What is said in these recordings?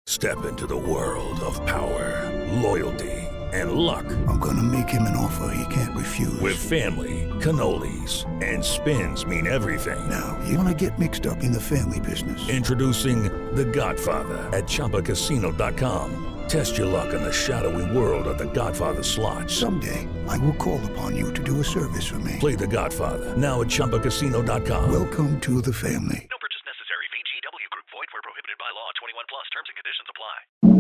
Step into the world of power, loyalty, and luck. I'm gonna make him an offer he can't refuse. With family, cannolis, and spins mean everything. Now, you wanna get mixed up in the family business. Introducing The Godfather at ChumbaCasino.com. Test your luck in the shadowy world of The Godfather slot. Someday, I will call upon you to do a service for me. Play The Godfather now at ChumbaCasino.com. Welcome to the family. No purchase necessary. VGW Group. Void where prohibited by law. 21 plus. Terms and conditions apply.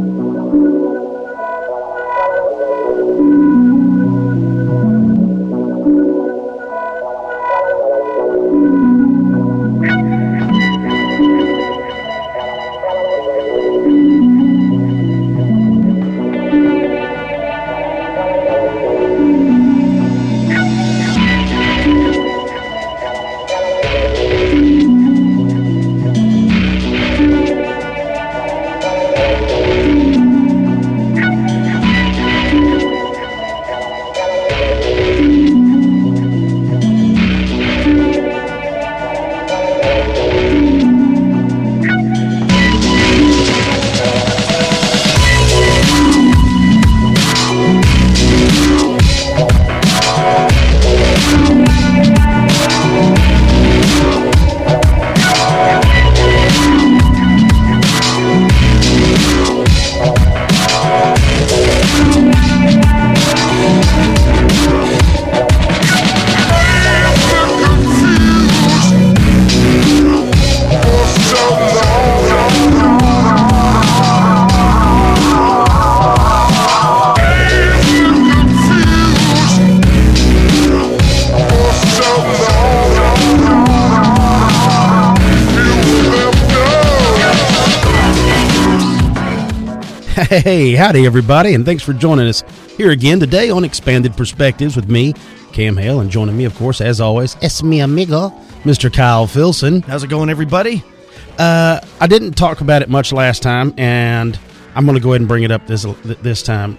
Hey, howdy everybody, and thanks for joining us here again today on Expanded Perspectives with me, Cam Hale, and joining me, of course, as always, es mi amigo, Mr. Kyle Filson. How's it going, everybody? I didn't talk about it much last time, and I'm going to go ahead and bring it up this time.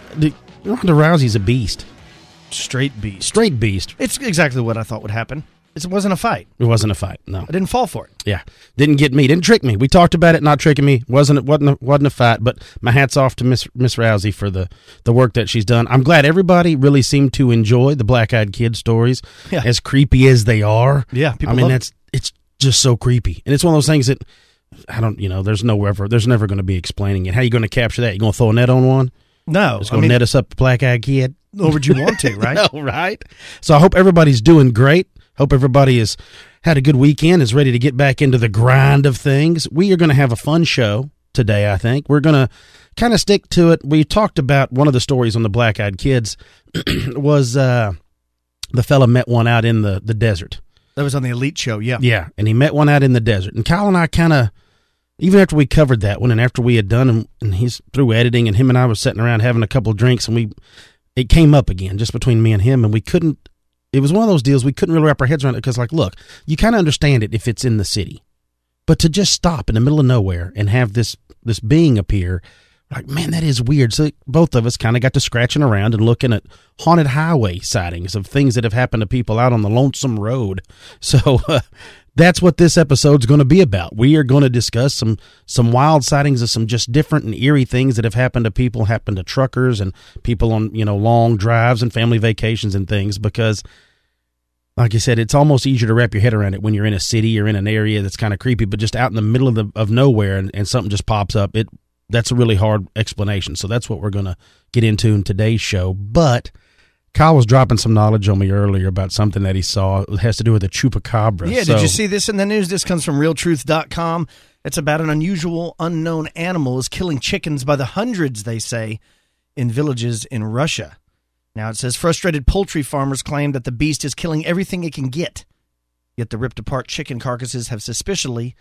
Ronda Rousey's a beast. Straight beast. Straight beast. It's exactly what I thought would happen. It wasn't a fight. It wasn't a fight, no. I didn't fall for it. Yeah. Didn't get me. Didn't trick me. We talked about it not tricking me. Wasn't a fight, but my hat's off to Miss Rousey for the work that she's done. I'm glad everybody really seemed to enjoy the Black Eyed Kid stories, as creepy as they are. Yeah, people love it. It's just so creepy. And it's one of those things that there's never going to be explaining it. How are you going to capture that? You going to throw a net on one? No. It's going to net us up, Black Eyed Kid? Or would you want to, right? No, right? So I hope everybody's doing great. Hope everybody has had a good weekend, is ready to get back into the grind of things. We are going to have a fun show today, I think. We're going to kind of stick to it. We talked about one of the stories on the Black Eyed Kids was the fella met one out in the desert. That was on the Elite Show, yeah. Yeah, and he met one out in the desert. And Kyle and I kind of, even after we covered that one and after we had done, and he's through editing, and him and I were sitting around having a couple of drinks, and it came up again just between me and him, and we couldn't. It was one of those deals we couldn't really wrap our heads around it because, look, you kind of understand it if it's in the city. But to just stop in the middle of nowhere and have this being appear, man, that is weird. So both of us kind of got to scratching around and looking at haunted highway sightings of things that have happened to people out on the lonesome road. So that's what this episode's going to be about. We are going to discuss some wild sightings of some just different and eerie things that have happened to people, happened to truckers and people on, long drives and family vacations and things, because like I said, it's almost easier to wrap your head around it when you're in a city or in an area that's kind of creepy, but just out in the middle of nowhere and something just pops up. That's a really hard explanation. So that's what we're going to get into in today's show. But Kyle was dropping some knowledge on me earlier about something that he saw. It has to do with a chupacabra. Yeah, did you see this in the news? This comes from realtruth.com. It's about an unusual, unknown animal is killing chickens by the hundreds, they say, in villages in Russia. Now it says frustrated poultry farmers claim that the beast is killing everything it can get. Yet the ripped apart chicken carcasses have suspiciously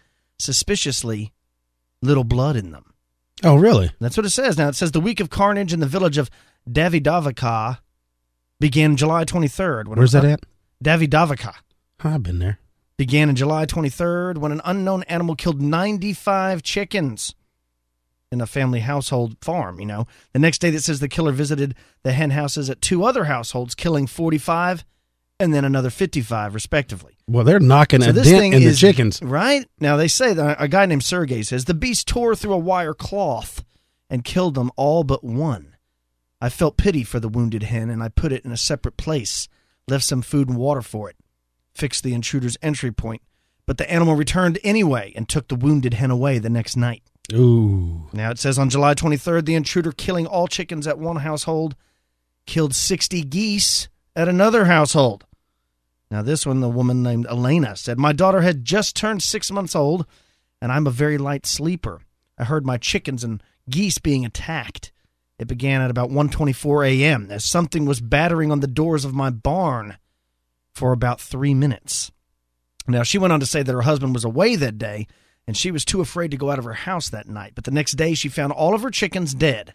little blood in them. Oh, really? That's what it says. Now it says the week of carnage in the village of Davidovka began July 23rd. Where's that at? Davidovka. I've been there. Began on July 23rd when an unknown animal killed 95 chickens in a family household farm, The next day, that says the killer visited the hen houses at two other households, killing 45 and then another 55, respectively. Well, they're knocking a dent in the chickens. Right? Now, they say that a guy named Sergey says, the beast tore through a wire cloth and killed them all but one. I felt pity for the wounded hen, and I put it in a separate place, left some food and water for it, fixed the intruder's entry point. But the animal returned anyway and took the wounded hen away the next night. Ooh. Now, it says on July 23rd, the intruder, killing all chickens at one household, killed 60 geese at another household. Now, this one, the woman named Elena said, my daughter had just turned 6 months old, and I'm a very light sleeper. I heard my chickens and geese being attacked. It began at about 1:24 a.m. as something was battering on the doors of my barn for about 3 minutes. Now, she went on to say that her husband was away that day, and she was too afraid to go out of her house that night. But the next day, she found all of her chickens dead,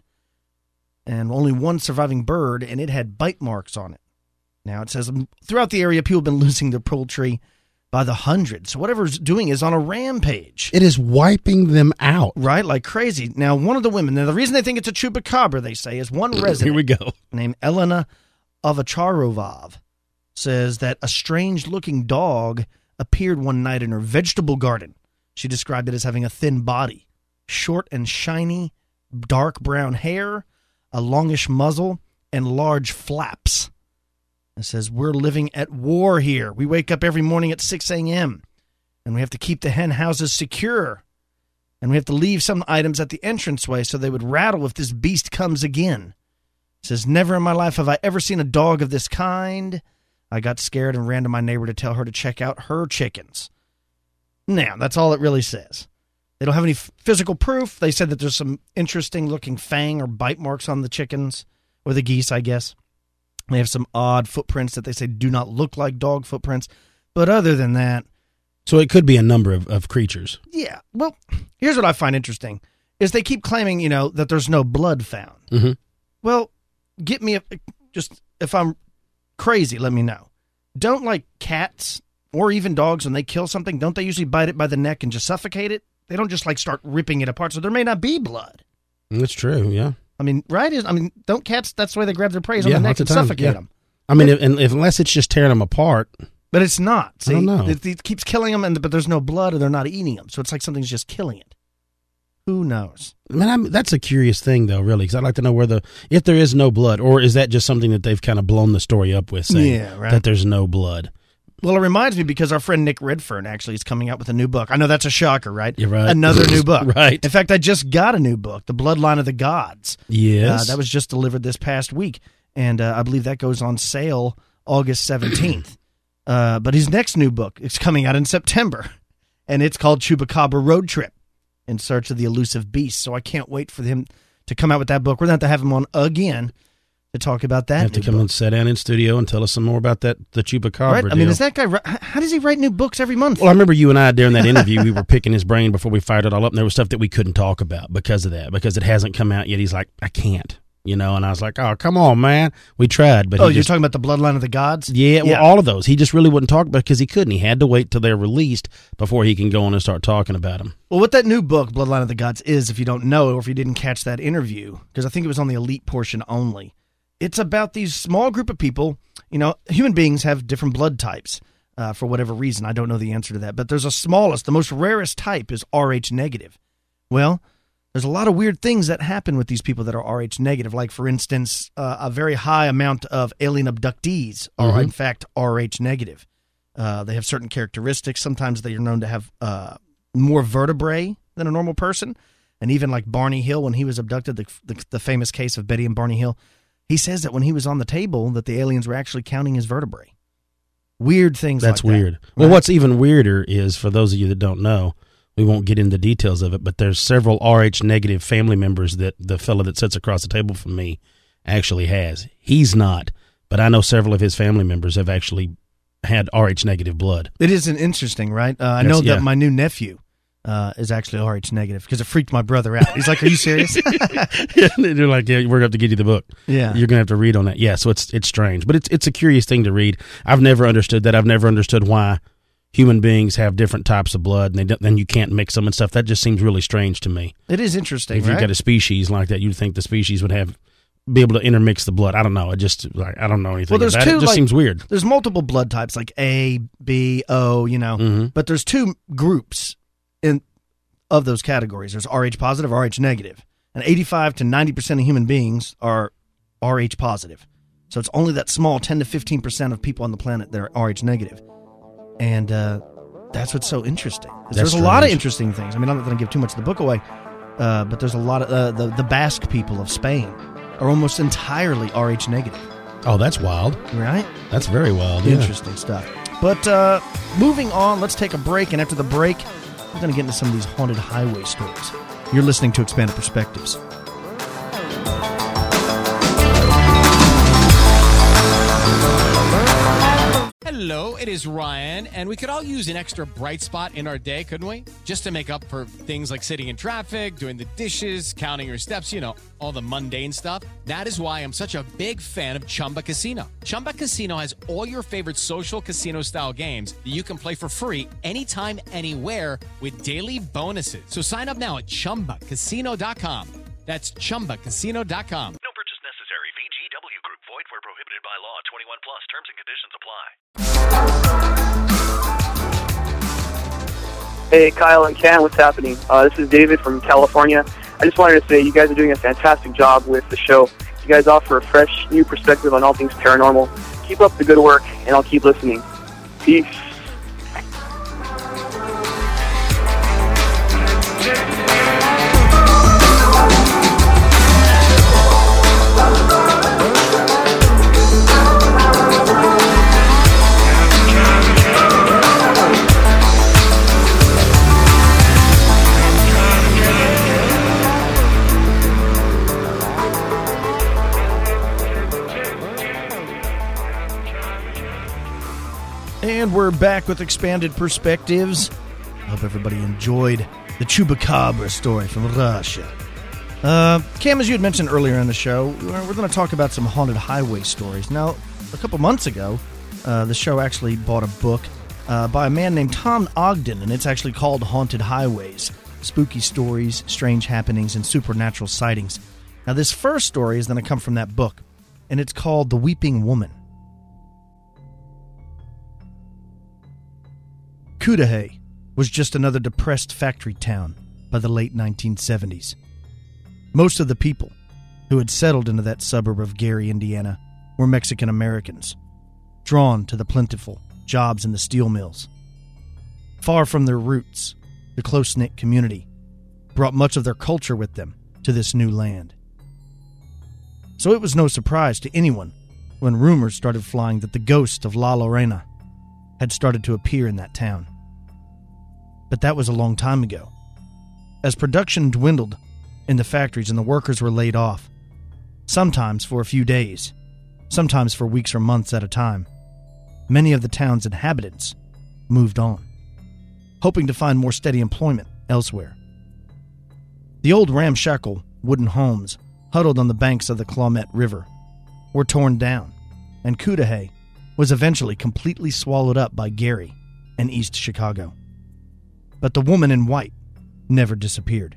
and only one surviving bird, and it had bite marks on it. Now, it says throughout the area, people have been losing their poultry by the hundreds. So whatever it's doing is on a rampage. It is wiping them out. Right, like crazy. Now, one of the women, now the reason they think it's a chupacabra, they say, is one resident Here we go. named Elena Ovacharovov says that a strange-looking dog appeared one night in her vegetable garden. She described it as having a thin body, short and shiny, dark brown hair, a longish muzzle, and large flaps. It says, we're living at war here. We wake up every morning at 6 a.m., and we have to keep the hen houses secure. And we have to leave some items at the entranceway so they would rattle if this beast comes again. It says, never in my life have I ever seen a dog of this kind. I got scared and ran to my neighbor to tell her to check out her chickens. Now, that's all it really says. They don't have any physical proof. They said that there's some interesting-looking fang or bite marks on the chickens, or the geese, I guess. They have some odd footprints that they say do not look like dog footprints. But other than that... So it could be a number of creatures. Yeah. Well, here's what I find interesting, is they keep claiming, that there's no blood found. Mm-hmm. Well, get me... if I'm crazy, let me know. Don't, like, cats or even dogs, when they kill something, don't they usually bite it by the neck and just suffocate it? They don't just, like, start ripping it apart, so there may not be blood. That's true, yeah. I mean, right? Don't cats, that's the way they grab their prey, on the neck and suffocate them. I mean, unless it's just tearing them apart. But it's not. See? I don't know. It keeps killing them, but there's no blood, or they're not eating them. So it's like something's just killing it. Who knows? That's a curious thing, though, really, because I'd like to know if there is no blood, or is that just something that they've kind of blown the story up with, saying that there's no blood? Well, it reminds me because our friend Nick Redfern actually is coming out with a new book. I know that's a shocker, right? You're right. Another new book. Right. In fact, I just got a new book, The Bloodline of the Gods. Yes. That was just delivered this past week, and I believe that goes on sale August 17th. But his next new book is coming out in September, and it's called Chupacabra Road Trip, In Search of the Elusive Beast. So I can't wait for him to come out with that book. We're going to have him on again to talk about that. Have to come and sit down in studio and tell us some more about the Chupacabra right? deal. I mean, is that guy, how does he write new books every month? Well, I remember you and I, during that interview, we were picking his brain before we fired it all up, and there was stuff that we couldn't talk about because of that, because it hasn't come out yet. He's like, I can't, and I was like, oh, come on, man. We tried, but you're talking about The Bloodline of the Gods? Yeah, well, all of those. He just really wouldn't talk about it because he couldn't. He had to wait till they're released before he can go on and start talking about them. Well, what that new book, Bloodline of the Gods, is, if you don't know, or if you didn't catch that interview, because I think it was on the elite portion only, it's about these small group of people. Human beings have different blood types for whatever reason. I don't know the answer to that. But there's the most rarest type is Rh negative. Well, there's a lot of weird things that happen with these people that are Rh negative. Like, for instance, a very high amount of alien abductees are, in fact, Rh negative. They have certain characteristics. Sometimes they are known to have more vertebrae than a normal person. And even like Barney Hill, when he was abducted, the famous case of Betty and Barney Hill, he says that when he was on the table, that the aliens were actually counting his vertebrae. Weird things like that. That's weird. Well, what's even weirder is, for those of you that don't know, we won't get into details of it, but there's several Rh negative family members that the fellow that sits across the table from me actually has. He's not, but I know several of his family members have actually had Rh negative blood. It is interesting, right? I know that my new nephew is actually Rh negative because it freaked my brother out. He's like, "Are you serious?" They're like, "Yeah, we're gonna have to get you the book. Yeah, you're gonna have to read on that." Yeah, so it's strange, but it's a curious thing to read. I've never understood that. I've never understood why human beings have different types of blood, and then you can't mix them and stuff. That just seems really strange to me. It is interesting. If you've got a species like that, you'd think the species would have be able to intermix the blood. I don't know. I don't know anything about it. It just seems weird. There's multiple blood types like A, B, O, but there's two groups of those categories. There's Rh positive, Rh negative. And 85 to 90% of human beings are Rh positive. So it's only that small 10 to 15% of people on the planet that are Rh negative. And that's what's so interesting. There's a lot of interesting things. I mean, I'm not going to give too much of the book away, but there's a lot of the Basque people of Spain are almost entirely Rh negative. Oh, that's wild. Right? That's very wild. Yeah. Interesting stuff. But moving on, let's take a break. And after the break, we're going to get into some of these haunted highway stories. You're listening to Expanded Perspectives. Hello, it is Ryan, and we could all use an extra bright spot in our day, couldn't we? Just to make up for things like sitting in traffic, doing the dishes, counting your steps, all the mundane stuff. That is why I'm such a big fan of Chumba Casino. Chumba Casino has all your favorite social casino-style games that you can play for free anytime, anywhere with daily bonuses. So sign up now at ChumbaCasino.com. That's ChumbaCasino.com. No purchase necessary. VGW Group. Void where prohibited by law. 21 plus. Terms and conditions apply. Hey, Kyle and Ken, what's happening? This is David from California. I just wanted to say you guys are doing a fantastic job with the show. You guys offer a fresh, new perspective on all things paranormal. Keep up the good work, and I'll keep listening. Peace. And we're back with Expanded Perspectives. I hope everybody enjoyed the Chupacabra story from Russia. Cam, as you had mentioned earlier in the show, we're going to talk about some haunted highway stories. Now, a couple months ago, the show actually bought a book by a man named Tom Ogden, and it's actually called Haunted Highways, Spooky Stories, Strange Happenings, and Supernatural Sightings. Now, this first story is going to come from that book, and it's called The Weeping Woman. Cudahy was just another depressed factory town by the late 1970s. Most of the people who had settled into that suburb of Gary, Indiana, were Mexican Americans, drawn to the plentiful jobs in the steel mills. Far from their roots, the close-knit community brought much of their culture with them to this new land. So it was no surprise to anyone when rumors started flying that the ghost of La Lorena had started to appear in that town. But that was a long time ago. As production dwindled in the factories and the workers were laid off, sometimes for a few days, sometimes for weeks or months at a time, many of the town's inhabitants moved on, hoping to find more steady employment elsewhere. The old ramshackle wooden homes huddled on the banks of the Clomet River were torn down, and Cudahy was eventually completely swallowed up by Gary and East Chicago. But the woman in white never disappeared.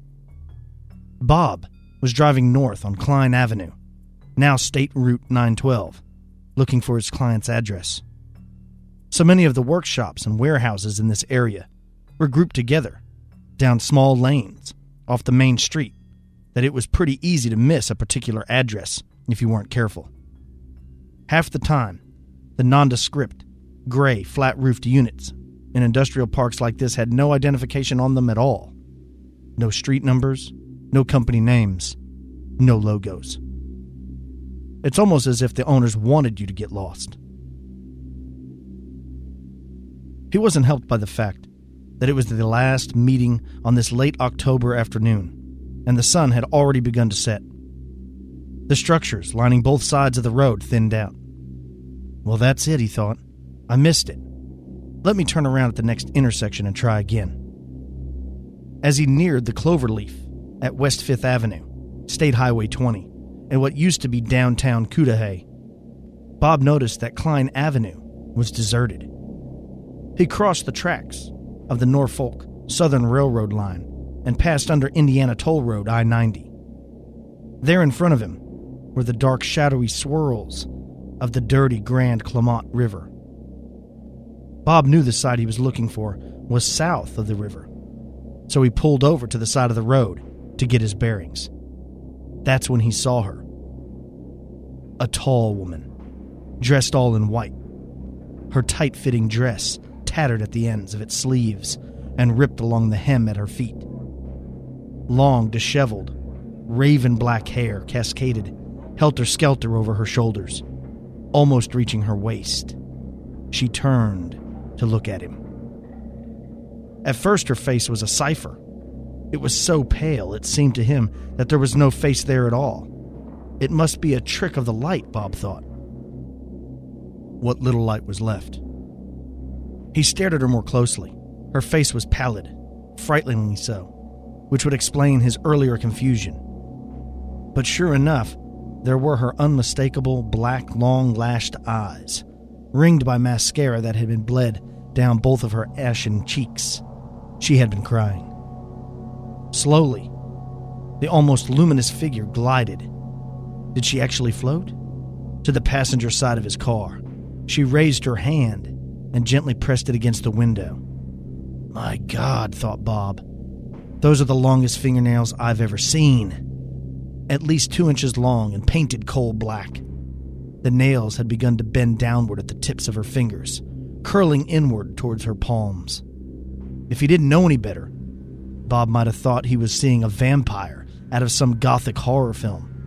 Bob was driving north on Klein Avenue, now State Route 912, looking for his client's address. So many of the workshops and warehouses in this area were grouped together down small lanes off the main street that it was pretty easy to miss a particular address if you weren't careful. Half the time, the nondescript, gray, flat-roofed units in industrial parks like this had no identification on them at all. No street numbers, no company names, no logos. It's almost as if the owners wanted you to get lost. He wasn't helped by the fact that it was the last meeting on this late October afternoon, and the sun had already begun to set. The structures lining both sides of the road thinned out. Well, that's it, he thought. I missed it. Let me turn around at the next intersection and try again. As he neared the Cloverleaf at West 5th Avenue, State Highway 20, and what used to be downtown Cudahy, Bob noticed that Klein Avenue was deserted. He crossed the tracks of the Norfolk Southern Railroad line and passed under Indiana Toll Road I-90. There in front of him were the dark, shadowy swirls of the dirty Grand Clermont River. Bob knew the site he was looking for was south of the river, so he pulled over to the side of the road to get his bearings. That's when he saw her. A tall woman, dressed all in white. Her tight-fitting dress tattered at the ends of its sleeves and ripped along the hem at her feet. Long, disheveled, raven black hair cascaded helter-skelter over her shoulders, almost reaching her waist. She turned to look at him. At first, her face was a cipher. It was so pale, it seemed to him that there was no face there at all. It must be a trick of the light, Bob thought. What little light was left. He stared at her more closely. Her face was pallid, frighteningly so, which would explain his earlier confusion. But sure enough, there were her unmistakable black, long-lashed eyes, ringed by mascara that had been bled down both of her ashen cheeks. She had been crying. Slowly, the almost luminous figure glided. Did she actually float? To the passenger side of his car. She raised her hand and gently pressed it against the window. My God, thought Bob. Those are the longest fingernails I've ever seen. At least 2 inches long and painted coal black. The nails had begun to bend downward at the tips of her fingers, curling inward towards her palms. If he didn't know any better, Bob might have thought he was seeing a vampire out of some gothic horror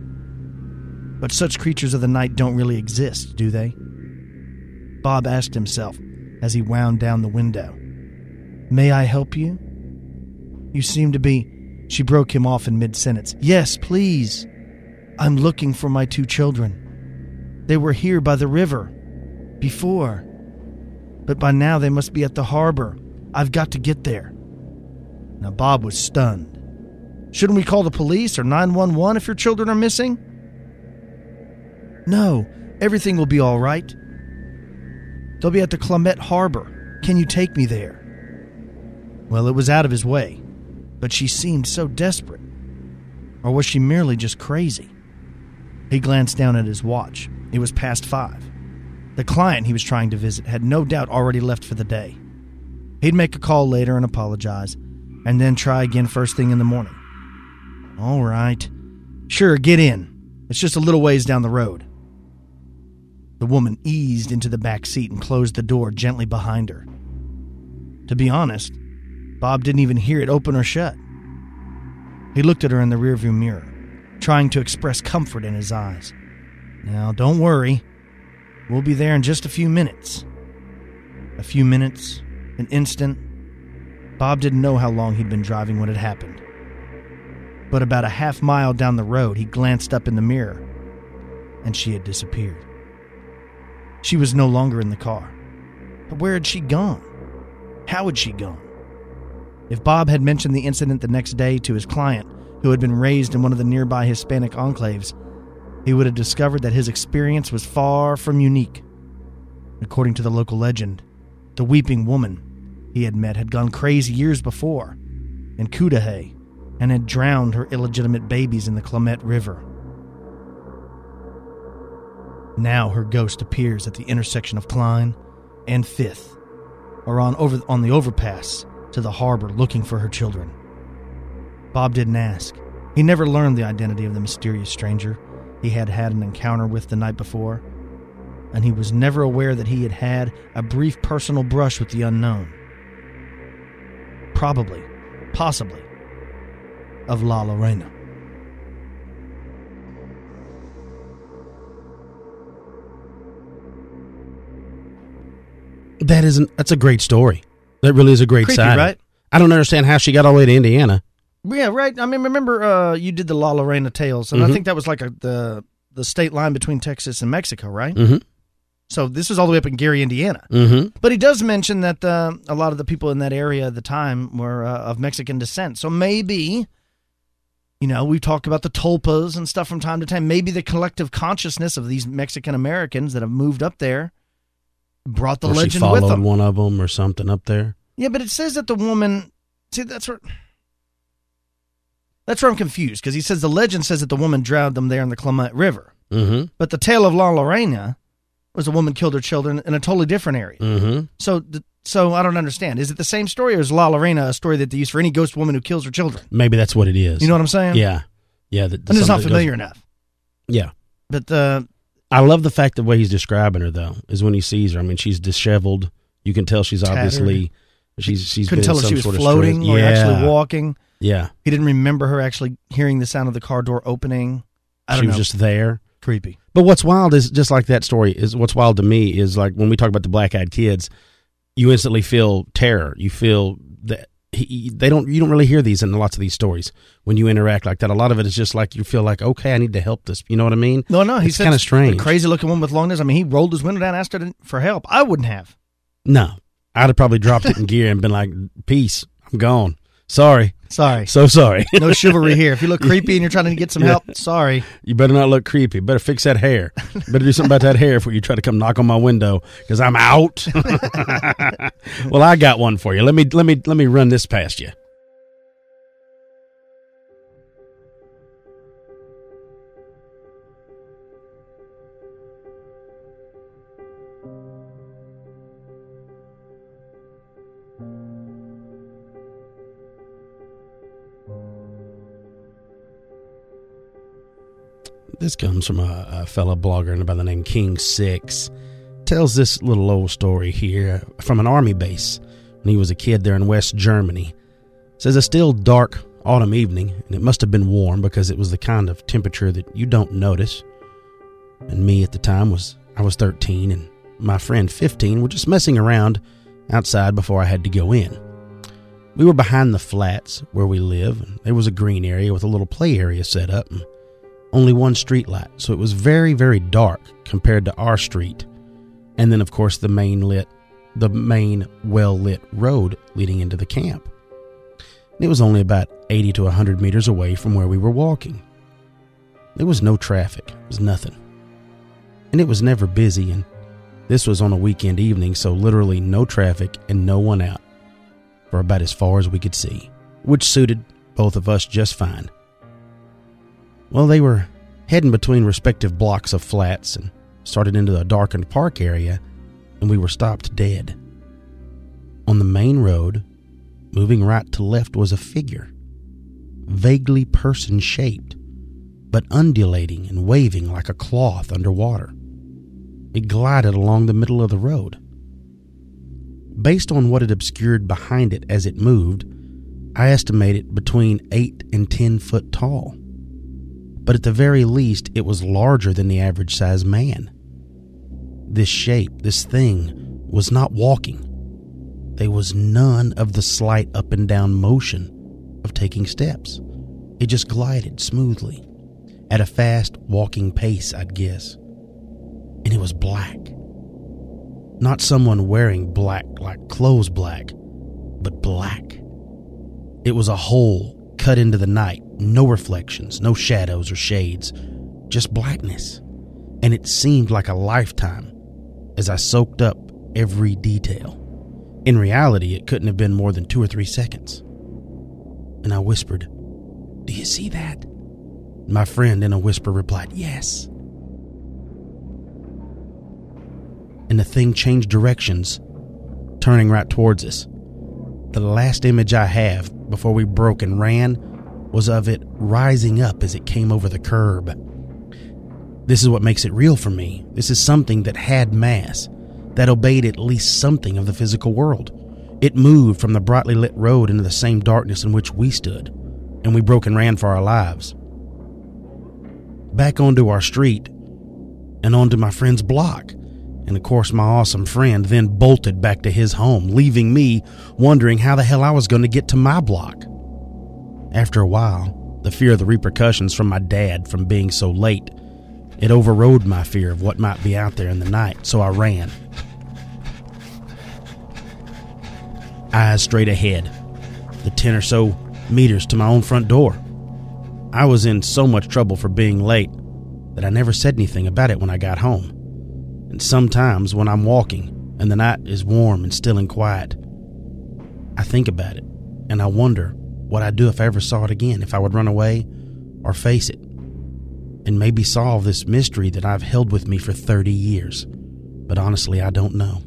film. But such creatures of the night don't really exist, do they? Bob asked himself as he wound down the window. May I help you? You seem to be... She broke him off in mid-sentence. Yes, please. I'm looking for my 2 children. They were here by the river. Before. But by now they must be at the harbor. I've got to get there. Now Bob was stunned. Shouldn't we call the police or 911 if your children are missing? No, everything will be all right. They'll be at the Clermont Harbor. Can you take me there? Well, it was out of his way, but she seemed so desperate. Or was she merely just crazy? He glanced down at his watch. It was past 5. The client he was trying to visit had no doubt already left for the day. He'd make a call later and apologize, and then try again first thing in the morning. All right. Sure, get in. It's just a little ways down the road. The woman eased into the back seat and closed the door gently behind her. To be honest, Bob didn't even hear it open or shut. He looked at her in the rearview mirror, trying to express comfort in his eyes. Now, don't worry. We'll be there in just a few minutes. A few minutes, an instant. Bob didn't know how long he'd been driving when it happened. But about a half mile down the road, he glanced up in the mirror, and she had disappeared. She was no longer in the car. But where had she gone? How had she gone? If Bob had mentioned the incident the next day to his client, who had been raised in one of the nearby Hispanic enclaves, he would have discovered that his experience was far from unique. According to the local legend, the weeping woman he had met had gone crazy years before in Cudahy and had drowned her illegitimate babies in the Clermont River. Now her ghost appears at the intersection of Klein and 5th, or on the overpass to the harbor looking for her children. Bob didn't ask. He never learned the identity of the mysterious stranger he had had an encounter with the night before, and he was never aware that he had had a brief personal brush with the unknown. Probably, possibly, of La Lorena. That's a great story. That really is a great Creepy, side. right? I don't understand how she got all the way to Indiana. Yeah, right. I mean, remember you did the La Lorena Tales, and I think that was like the state line between Texas and Mexico, right? Mm-hmm. So this was all the way up in Gary, Indiana. Mm-hmm. But he does mention that a lot of the people in that area at the time were of Mexican descent. So maybe, we've talked about the tulpas and stuff from time to time. Maybe the collective consciousness of these Mexican Americans that have moved up there brought the legend with them. She followed one of them or something up there. Yeah, but it says that the woman... See, that's where I'm confused, because he says the legend says that the woman drowned them there in the Clermont River. Mm-hmm. But the tale of La Lorena was a woman killed her children in a totally different area. Mm-hmm. So I don't understand. Is it the same story, or is La Lorena a story that they use for any ghost woman who kills her children? Maybe that's what it is. You know what I'm saying? Yeah. Yeah. I'm just not familiar enough. Yeah. But I love the fact the way he's describing her, though, is when he sees her. I mean, she's disheveled. You can tell she's tattered. Obviously she's couldn't been tell in if she some was sort of floating stress. or Yeah. actually walking. Yeah. He didn't remember her actually hearing the sound of the car door opening. I don't She know. was just there. Creepy. But what's wild is, just like that story, is what's wild to me is like when we talk about the black-eyed kids, you instantly feel terror. You feel that you don't really hear these in lots of these stories when you interact like that. A lot of it is just like you feel like, okay, I need to help this. You know what I mean? No, he it's said kind of strange. The crazy looking one with long nails. I mean, he rolled his window down, asked her for help. I wouldn't have. No, I'd have probably dropped it in gear and been like, peace, I'm gone. Sorry. So sorry. No chivalry here. If you look creepy and you're trying to get some help, sorry. You better not look creepy. Better fix that hair. Better do something about that hair before you try to come knock on my window because I'm out. Well, I got one for you. Let me run this past you. This comes from a fellow blogger by the name King Six. Tells this little old story here from an army base when he was a kid there in West Germany. Says a still dark autumn evening, and it must have been warm because it was the kind of temperature that you don't notice. And me at the time I was 13, and my friend 15 were just messing around outside before I had to go in. We were behind the flats where we live, and there was a green area with a little play area set up, and only one street light, so it was very, very dark compared to our street. And then, of course, the main well-lit road leading into the camp. And it was only about 80 to 100 meters away from where we were walking. There was no traffic. It was nothing. And it was never busy, and this was on a weekend evening, so literally no traffic and no one out for about as far as we could see, which suited both of us just fine. Well, they were heading between respective blocks of flats and started into a darkened park area, and we were stopped dead. On the main road, moving right to left, was a figure, vaguely person-shaped, but undulating and waving like a cloth underwater. It glided along the middle of the road. Based on what had obscured behind it as it moved, I estimate it between 8 and 10 foot tall. But at the very least, it was larger than the average-sized man. This shape, this thing, was not walking. There was none of the slight up and down motion of taking steps. It just glided smoothly, at a fast walking pace, I'd guess. And it was black. Not someone wearing black like clothes black, but black. It was a hole cut into the night, no reflections, no shadows or shades, just blackness. And it seemed like a lifetime as I soaked up every detail. In reality, it couldn't have been more than 2 or 3 seconds. And I whispered, "Do you see that?" My friend in a whisper replied, "Yes." And the thing changed directions, turning right towards us. The last image I have before we broke and ran was of it rising up as it came over the curb. This is what makes it real for me. This is something that had mass, that obeyed at least something of the physical world. It moved from the brightly lit road into the same darkness in which we stood, and we broke and ran for our lives. Back onto our street, and onto my friend's block. And of course, my awesome friend then bolted back to his home, leaving me wondering how the hell I was going to get to my block. After a while, the fear of the repercussions from my dad from being so late, it overrode my fear of what might be out there in the night, so I ran. Eyes straight ahead, the 10 or so meters to my own front door. I was in so much trouble for being late that I never said anything about it when I got home. And sometimes when I'm walking and the night is warm and still and quiet, I think about it and I wonder what I'd do if I ever saw it again, if I would run away or face it. and maybe solve this mystery that I've held with me for 30 years. But honestly, I don't know.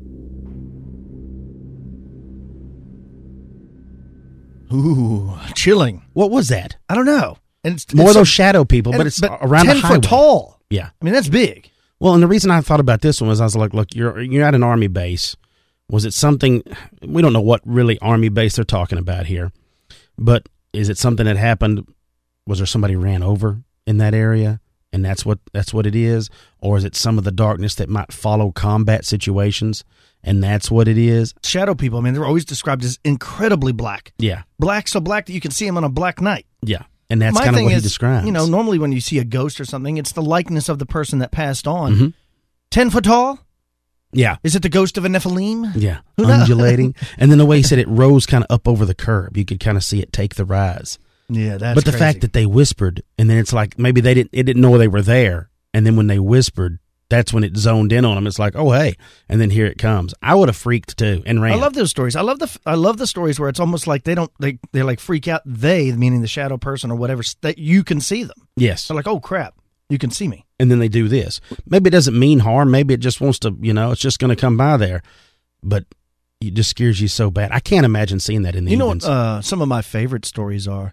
Ooh, chilling. What was that? I don't know. And it's More of those shadow people, but it's around 10 the highway. foot tall. Yeah. I mean, that's big. Well, and the reason I thought about this one was I was like, look, you're at an Army base. Was it something, we don't know what really Army base they're talking about here, but is it something that happened? Was there somebody ran over in that area and that's what it is? Or is it some of the darkness that might follow combat situations and that's what it is? Shadow people, I mean, they're always described as incredibly black. Yeah. Black, so black that you can see them on a black night. Yeah. And that's kind of what he describes. You know, normally when you see a ghost or something, it's the likeness of the person that passed on. 10 foot tall? Yeah. Is it the ghost of a Nephilim? Yeah. Undulating. And then the way he said it rose kind of up over the curb. You could kind of see it take the rise. Yeah, that's But the crazy. fact that they whispered, and then it's like maybe it didn't know they were there. And then when they whispered, that's when it zoned in on them. It's like, oh, hey. And then here it comes. I would have freaked too and ran. I love those stories. I love the stories where it's almost like they like freak out. They, meaning the shadow person or whatever, that you can see them. Yes. They're like, oh crap, you can see me. And then they do this. Maybe it doesn't mean harm. Maybe it just wants to, it's just going to come by there. But it just scares you so bad. I can't imagine seeing that in the evenings. You know what some of my favorite stories are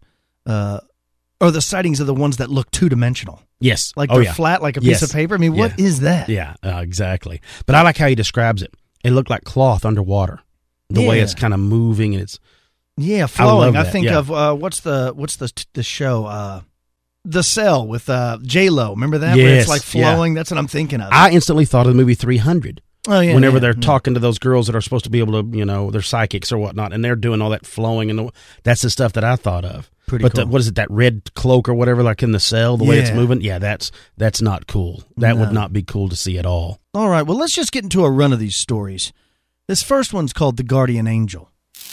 the sightings of the ones that look two-dimensional. Yes. Like they're flat like a piece of paper. I mean, what is that? Yeah, exactly. But I like how he describes it. It looked like cloth underwater. The way it's kind of moving and it's... Yeah, flowing. I think yeah. of what's the show? The Cell with J-Lo. Remember that? Yes, Where it's like flowing. That's what I'm thinking of. I instantly thought of the movie 300. Oh yeah. Whenever they're talking to those girls that are supposed to be able to, they're psychics or whatnot, and they're doing all that flowing, and that's the stuff that I thought of. Pretty but cool. What is it? That red cloak or whatever, like in The Cell, the way it's moving. Yeah, that's not cool. That would not be cool to see at all. All right. Well, let's just get into a run of these stories. This first one's called The Guardian Angel.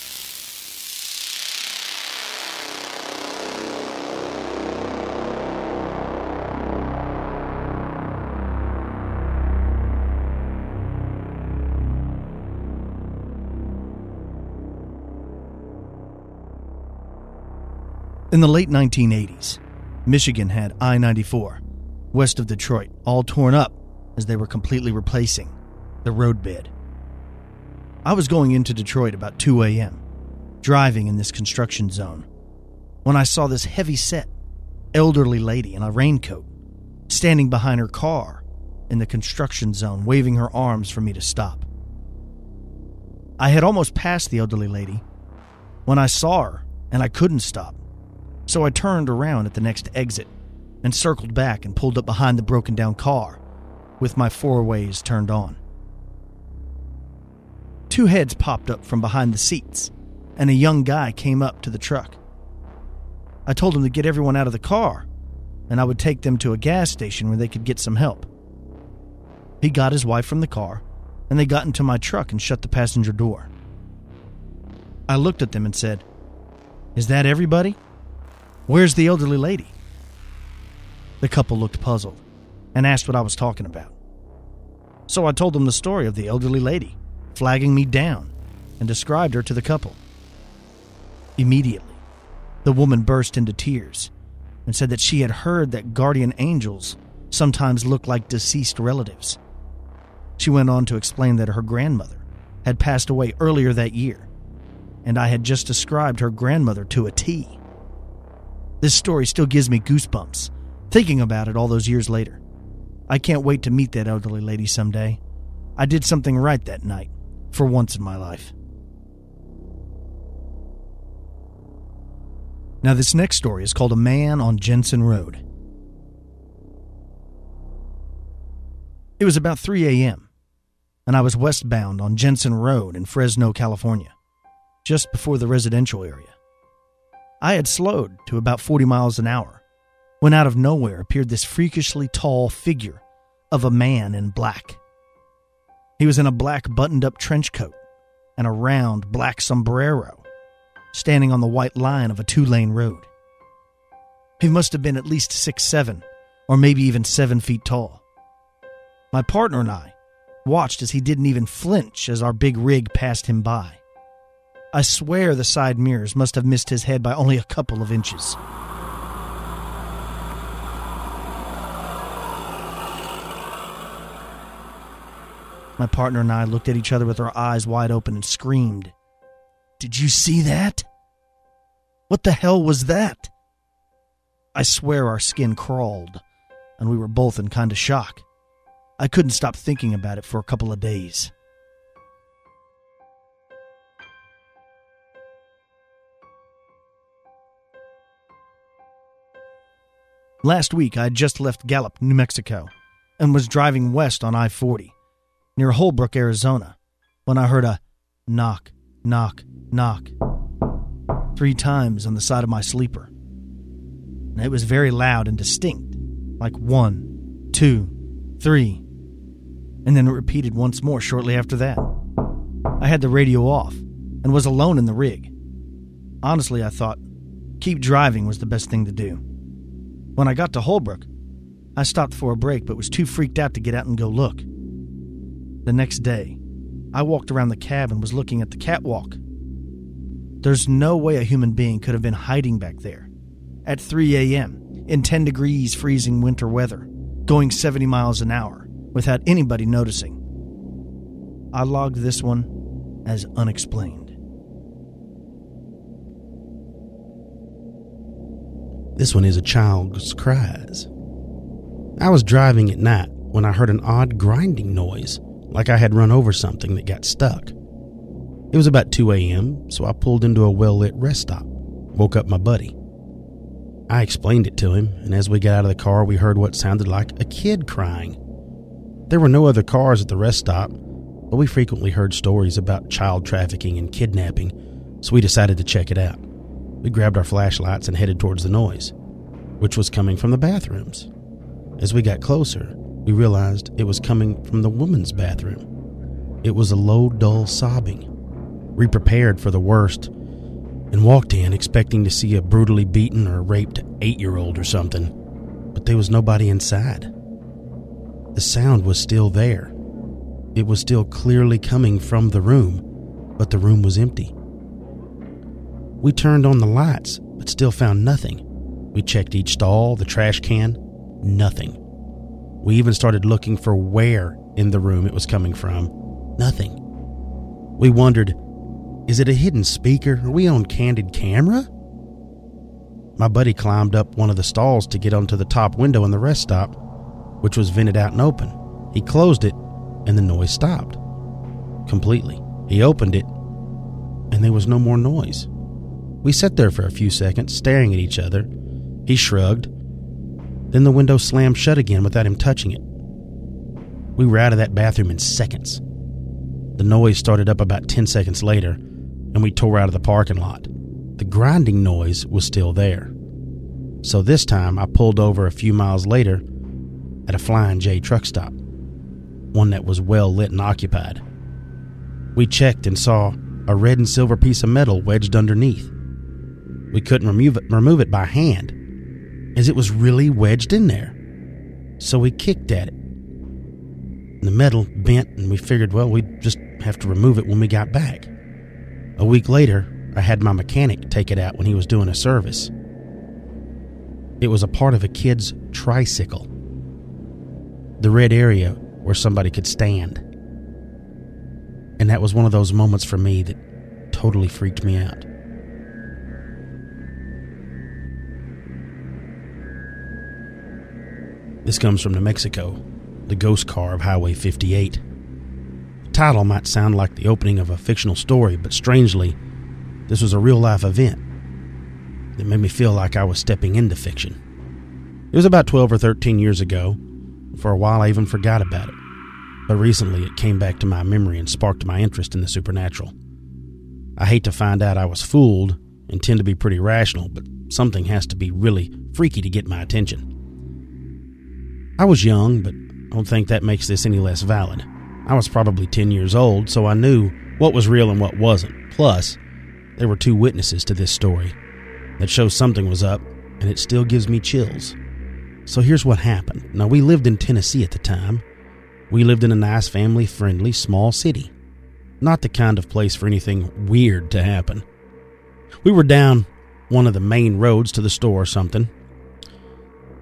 In the late 1980s, Michigan had I-94, west of Detroit, all torn up as they were completely replacing the roadbed. I was going into Detroit about 2 a.m., driving in this construction zone, when I saw this heavy-set, elderly lady in a raincoat standing behind her car in the construction zone, waving her arms for me to stop. I had almost passed the elderly lady when I saw her, and I couldn't stop. So I turned around at the next exit and circled back and pulled up behind the broken down car with my four ways turned on. Two heads popped up from behind the seats and a young guy came up to the truck. I told him to get everyone out of the car and I would take them to a gas station where they could get some help. He got his wife from the car and they got into my truck and shut the passenger door. I looked at them and said, "Is that everybody? Where's the elderly lady?" The couple looked puzzled and asked what I was talking about. So I told them the story of the elderly lady flagging me down and described her to the couple. Immediately, the woman burst into tears and said that she had heard that guardian angels sometimes look like deceased relatives. She went on to explain that her grandmother had passed away earlier that year, and I had just described her grandmother to a T. This story still gives me goosebumps, thinking about it all those years later. I can't wait to meet that elderly lady someday. I did something right that night, for once in my life. Now this next story is called A Man on Jensen Road. It was about 3 a.m., and I was westbound on Jensen Road in Fresno, California, just before the residential area. I had slowed to about 40 miles an hour when out of nowhere appeared this freakishly tall figure of a man in black. He was in a black buttoned-up trench coat and a round black sombrero, standing on the white line of a 2-lane road. He must have been at least 6'7", or maybe even 7 feet tall. My partner and I watched as he didn't even flinch as our big rig passed him by. I swear the side mirrors must have missed his head by only a couple of inches. My partner and I looked at each other with our eyes wide open and screamed, "Did you see that? What the hell was that?" I swear our skin crawled, and we were both in kind of shock. I couldn't stop thinking about it for a couple of days. Last week, I had just left Gallup, New Mexico, and was driving west on I-40, near Holbrook, Arizona, when I heard a knock, knock, knock 3 times on the side of my sleeper. And it was very loud and distinct, like 1, 2, 3, and then it repeated once more shortly after that. I had the radio off and was alone in the rig. Honestly, I thought keep driving was the best thing to do. When I got to Holbrook, I stopped for a break but was too freaked out to get out and go look. The next day, I walked around the cab and was looking at the catwalk. There's no way a human being could have been hiding back there at 3 a.m. in 10 degrees freezing winter weather, going 70 miles an hour without anybody noticing. I logged this one as unexplained. This one is a child's cries. I was driving at night when I heard an odd grinding noise, like I had run over something that got stuck. It was about 2 a.m., so I pulled into a well-lit rest stop, woke up my buddy. I explained it to him, and as we got out of the car, we heard what sounded like a kid crying. There were no other cars at the rest stop, but we frequently heard stories about child trafficking and kidnapping, so we decided to check it out. We grabbed our flashlights and headed towards the noise, which was coming from the bathrooms. As we got closer, we realized it was coming from the woman's bathroom. It was a low, dull sobbing. We prepared for the worst and walked in expecting to see a brutally beaten or raped 8-year-old or something, but there was nobody inside. The sound was still there. It was still clearly coming from the room, but the room was empty. We turned on the lights, but still found nothing. We checked each stall, the trash can, nothing. We even started looking for where in the room it was coming from. Nothing. We wondered, is it a hidden speaker? Are we on candid camera? My buddy climbed up one of the stalls to get onto the top window in the rest stop, which was vented out and open. He closed it, and the noise stopped. Completely. He opened it, and there was no more noise. We sat there for a few seconds, staring at each other. He shrugged. Then the window slammed shut again without him touching it. We were out of that bathroom in seconds. The noise started up about 10 seconds later, and we tore out of the parking lot. The grinding noise was still there. So this time I pulled over a few miles later at a Flying J truck stop, one that was well lit and occupied. We checked and saw a red and silver piece of metal wedged underneath. We couldn't remove it by hand, as it was really wedged in there. So we kicked at it. The metal bent, and we figured, well, we'd just have to remove it when we got back. A week later, I had my mechanic take it out when he was doing a service. It was a part of a kid's tricycle. The red area where somebody could stand. And that was one of those moments for me that totally freaked me out. This comes from New Mexico, the ghost car of Highway 58. The title might sound like the opening of a fictional story, but strangely, this was a real-life event that made me feel like I was stepping into fiction. It was about 12 or 13 years ago. For a while, I even forgot about it. But recently, it came back to my memory and sparked my interest in the supernatural. I hate to find out I was fooled and tend to be pretty rational, but something has to be really freaky to get my attention. I was young, but I don't think that makes this any less valid. I was probably 10 years old, so I knew what was real and what wasn't. Plus, there were 2 witnesses to this story that shows something was up, and it still gives me chills. So here's what happened. Now, we lived in Tennessee at the time. We lived in a nice, family-friendly, small city. Not the kind of place for anything weird to happen. We were down one of the main roads to the store or something.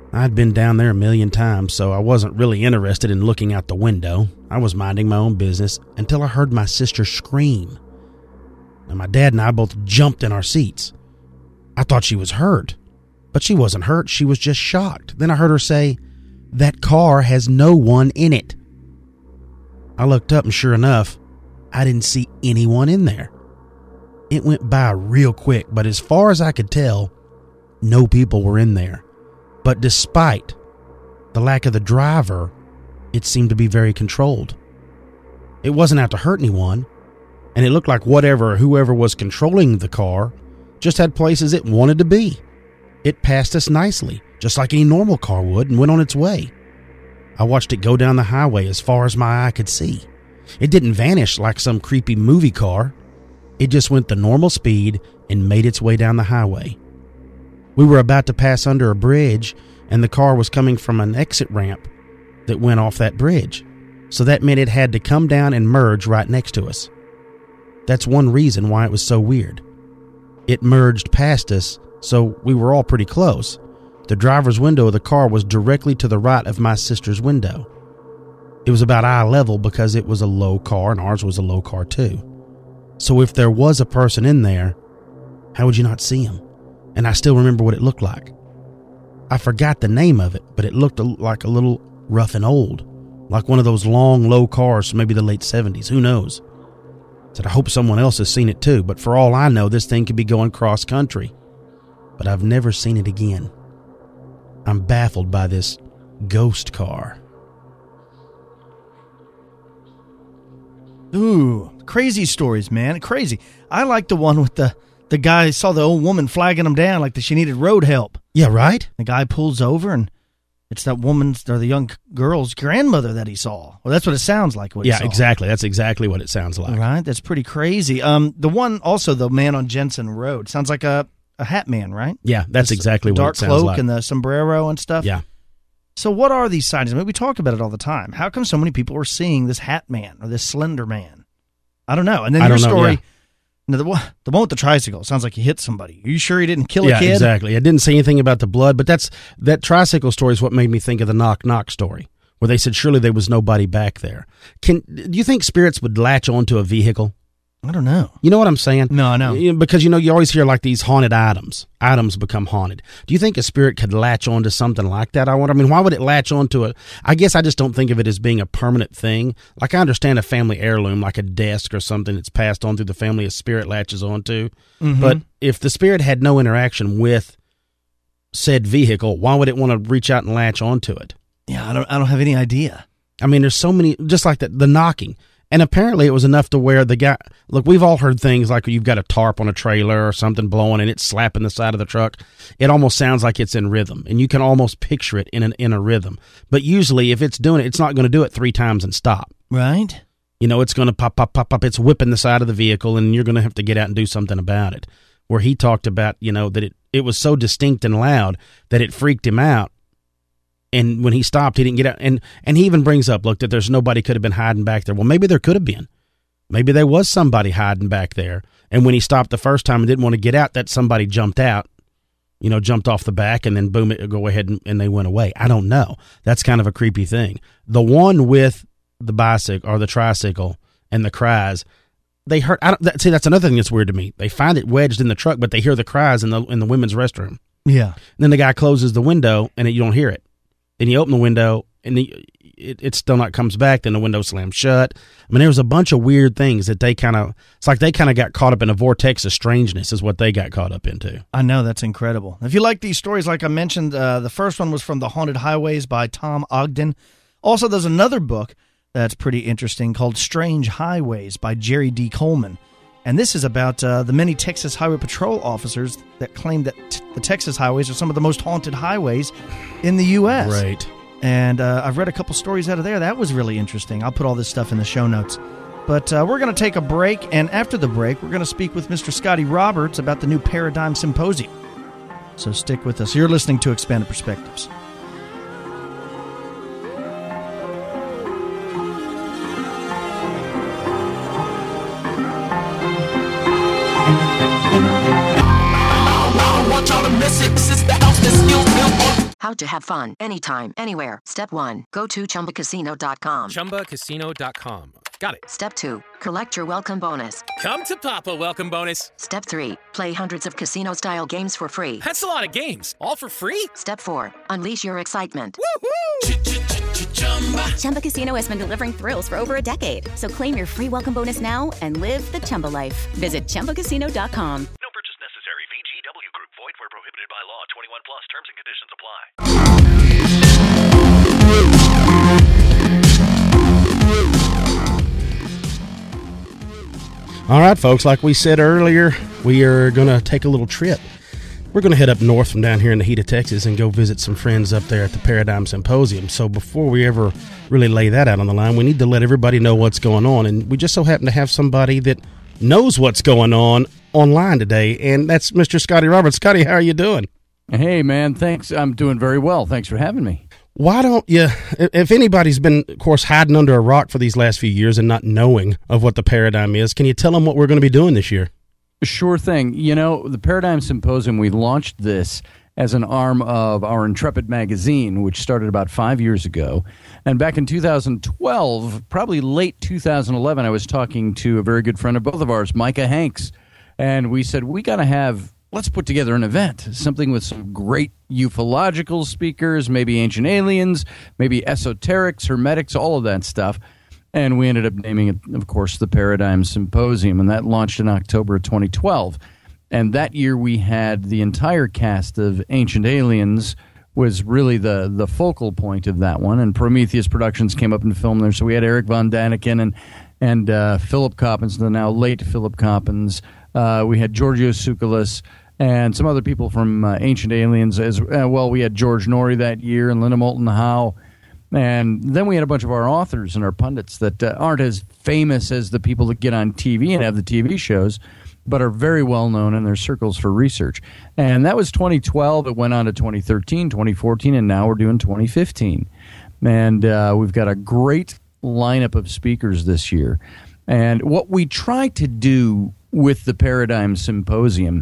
I'd been down there a million times, so I wasn't really interested in looking out the window. I was minding my own business until I heard my sister scream. And my dad and I both jumped in our seats. I thought she was hurt, but she wasn't hurt. She was just shocked. Then I heard her say, "That car has no one in it." I looked up and sure enough, I didn't see anyone in there. It went by real quick, but as far as I could tell, no people were in there. But despite the lack of the driver, it seemed to be very controlled. It wasn't out to hurt anyone, and it looked like whoever was controlling the car just had places it wanted to be. It passed us nicely, just like any normal car would, and went on its way. I watched it go down the highway as far as my eye could see. It didn't vanish like some creepy movie car. It just went the normal speed and made its way down the highway. We were about to pass under a bridge, and the car was coming from an exit ramp that went off that bridge. So that meant it had to come down and merge right next to us. That's one reason why it was so weird. It merged past us, so we were all pretty close. The driver's window of the car was directly to the right of my sister's window. It was about eye level because it was a low car and ours was a low car too. So if there was a person in there, how would you not see him? And I still remember what it looked like. I forgot the name of it, but it looked like a little rough and old, like one of those long, low cars from maybe the late 70s. Who knows? I said, I hope someone else has seen it too, but for all I know, this thing could be going cross country. But I've never seen it again. I'm baffled by this ghost car. Ooh, crazy stories, man. Crazy. I like the one with the guy saw the old woman flagging him down like that she needed road help. Yeah, right? The guy pulls over and it's that woman's or the young girl's grandmother that he saw. Well, that's what it sounds like. Yeah, exactly. That's exactly what it sounds like. Right? That's pretty crazy. The one also, the man on Jensen Road, sounds like a hat man, right? Yeah, that's exactly what it sounds like. Dark cloak and the sombrero and stuff. Yeah. So what are these sightings? I mean, we talk about it all the time. How come so many people are seeing this hat man or this slender man? I don't know. And then your story, the one with the tricycle, sounds like he hit somebody. Are you sure he didn't kill a kid? Yeah, exactly. I didn't say anything about the blood, but that tricycle story is what made me think of the knock-knock story, where they said surely there was nobody back there. Do you think spirits would latch onto a vehicle? I don't know. You know what I'm saying? No, I know. Because, you always hear like these haunted items. Items become haunted. Do you think a spirit could latch onto something like that? I wonder. I mean, why would it latch onto it? I guess I just don't think of it as being a permanent thing. Like I understand a family heirloom, like a desk or something that's passed on through the family, a spirit latches onto. Mm-hmm. But if the spirit had no interaction with said vehicle, why would it want to reach out and latch onto it? Yeah, I don't have any idea. I mean, there's so many, just like the knocking. And apparently it was enough to where the guy, look, we've all heard things like you've got a tarp on a trailer or something blowing and it's slapping the side of the truck. It almost sounds like it's in rhythm, and you can almost picture it in a rhythm. But usually if it's doing it, it's not going to do it 3 times and stop. Right. It's going to pop, pop, pop, pop. It's whipping the side of the vehicle, and you're going to have to get out and do something about it. Where he talked about, that it was so distinct and loud that it freaked him out. And when he stopped, he didn't get out. And he even brings up, look, that there's nobody could have been hiding back there. Well, maybe there could have been. Maybe there was somebody hiding back there. And when he stopped the first time and didn't want to get out, that somebody jumped out, jumped off the back, and then boom, it go ahead and they went away. I don't know. That's kind of a creepy thing. The one with the bicycle or the tricycle and the cries, they heard. See, that's another thing that's weird to me. They find it wedged in the truck, but they hear the cries in the women's restroom. Yeah. And then the guy closes the window, and you don't hear it. Then you open the window, and it still not comes back. Then the window slams shut. I mean, there was a bunch of weird things that it's like they kind of got caught up in a vortex of strangeness is what they got caught up into. I know, that's incredible. If you like these stories, like I mentioned, the first one was from The Haunted Highways by Tom Ogden. Also, there's another book that's pretty interesting called Strange Highways by Jerry D. Coleman. And this is about the many Texas Highway Patrol officers that claim that the Texas highways are some of the most haunted highways in the U.S. Right. And I've read a couple stories out of there. That was really interesting. I'll put all this stuff in the show notes. But we're going to take a break, and after the break, we're going to speak with Mr. Scotty Roberts about the new Paradigm Symposium. So stick with us. You're listening to Expanded Perspectives. How to have fun anytime, anywhere. Step 1. Go to ChumbaCasino.com. ChumbaCasino.com. Got it. Step 2. Collect your welcome bonus. Come to Papa welcome bonus. Step 3. Play hundreds of casino-style games for free. That's a lot of games. All for free? Step 4. Unleash your excitement. Woohoo! Chumba Casino has been delivering thrills for over a decade. So claim your free welcome bonus now and live the Chumba life. Visit ChumbaCasino.com. No purchase necessary. VGW Group. Void where prohibited by law. 21 plus. Terms and conditions apply. All right, folks, like we said earlier, we are going to take a little trip. We're going to head up north from down here in the heat of Texas and go visit some friends up there at the Paradigm Symposium. So before we ever really lay that out on the line, we need to let everybody know what's going on. And we just so happen to have somebody that knows what's going on online today, and that's Mr. Scotty Roberts. Scotty, how are you doing? Hey, man, thanks. I'm doing very well. Thanks for having me. Why don't you, if anybody's been, of course, hiding under a rock for these last few years and not knowing of what the Paradigm is, can you tell them what we're going to be doing this year? Sure thing. You know, the Paradigm Symposium, we launched this as an arm of our Intrepid magazine, which started about 5 years ago. And back in 2012, probably late 2011, I was talking to a very good friend of both of ours, Micah Hanks, and we said, let's put together an event, something with some great ufological speakers, maybe ancient aliens, maybe esoterics, hermetics, all of that stuff. And we ended up naming it, of course, the Paradigm Symposium, and that launched in October of 2012. And that year we had the entire cast of Ancient Aliens was really the focal point of that one, and Prometheus Productions came up and filmed there. So we had Eric Von Daniken and Philip Coppens, the now late Philip Coppens. We had Giorgio Tsoukalos and some other people from Ancient Aliens as well. We had George Norrie that year and Linda Moulton Howe. And then we had a bunch of our authors and our pundits that aren't as famous as the people that get on TV and have the TV shows, but are very well known in their circles for research. And that was 2012. It went on to 2013, 2014, and now we're doing 2015. And we've got a great lineup of speakers this year. And what we try to do with the Paradigm Symposium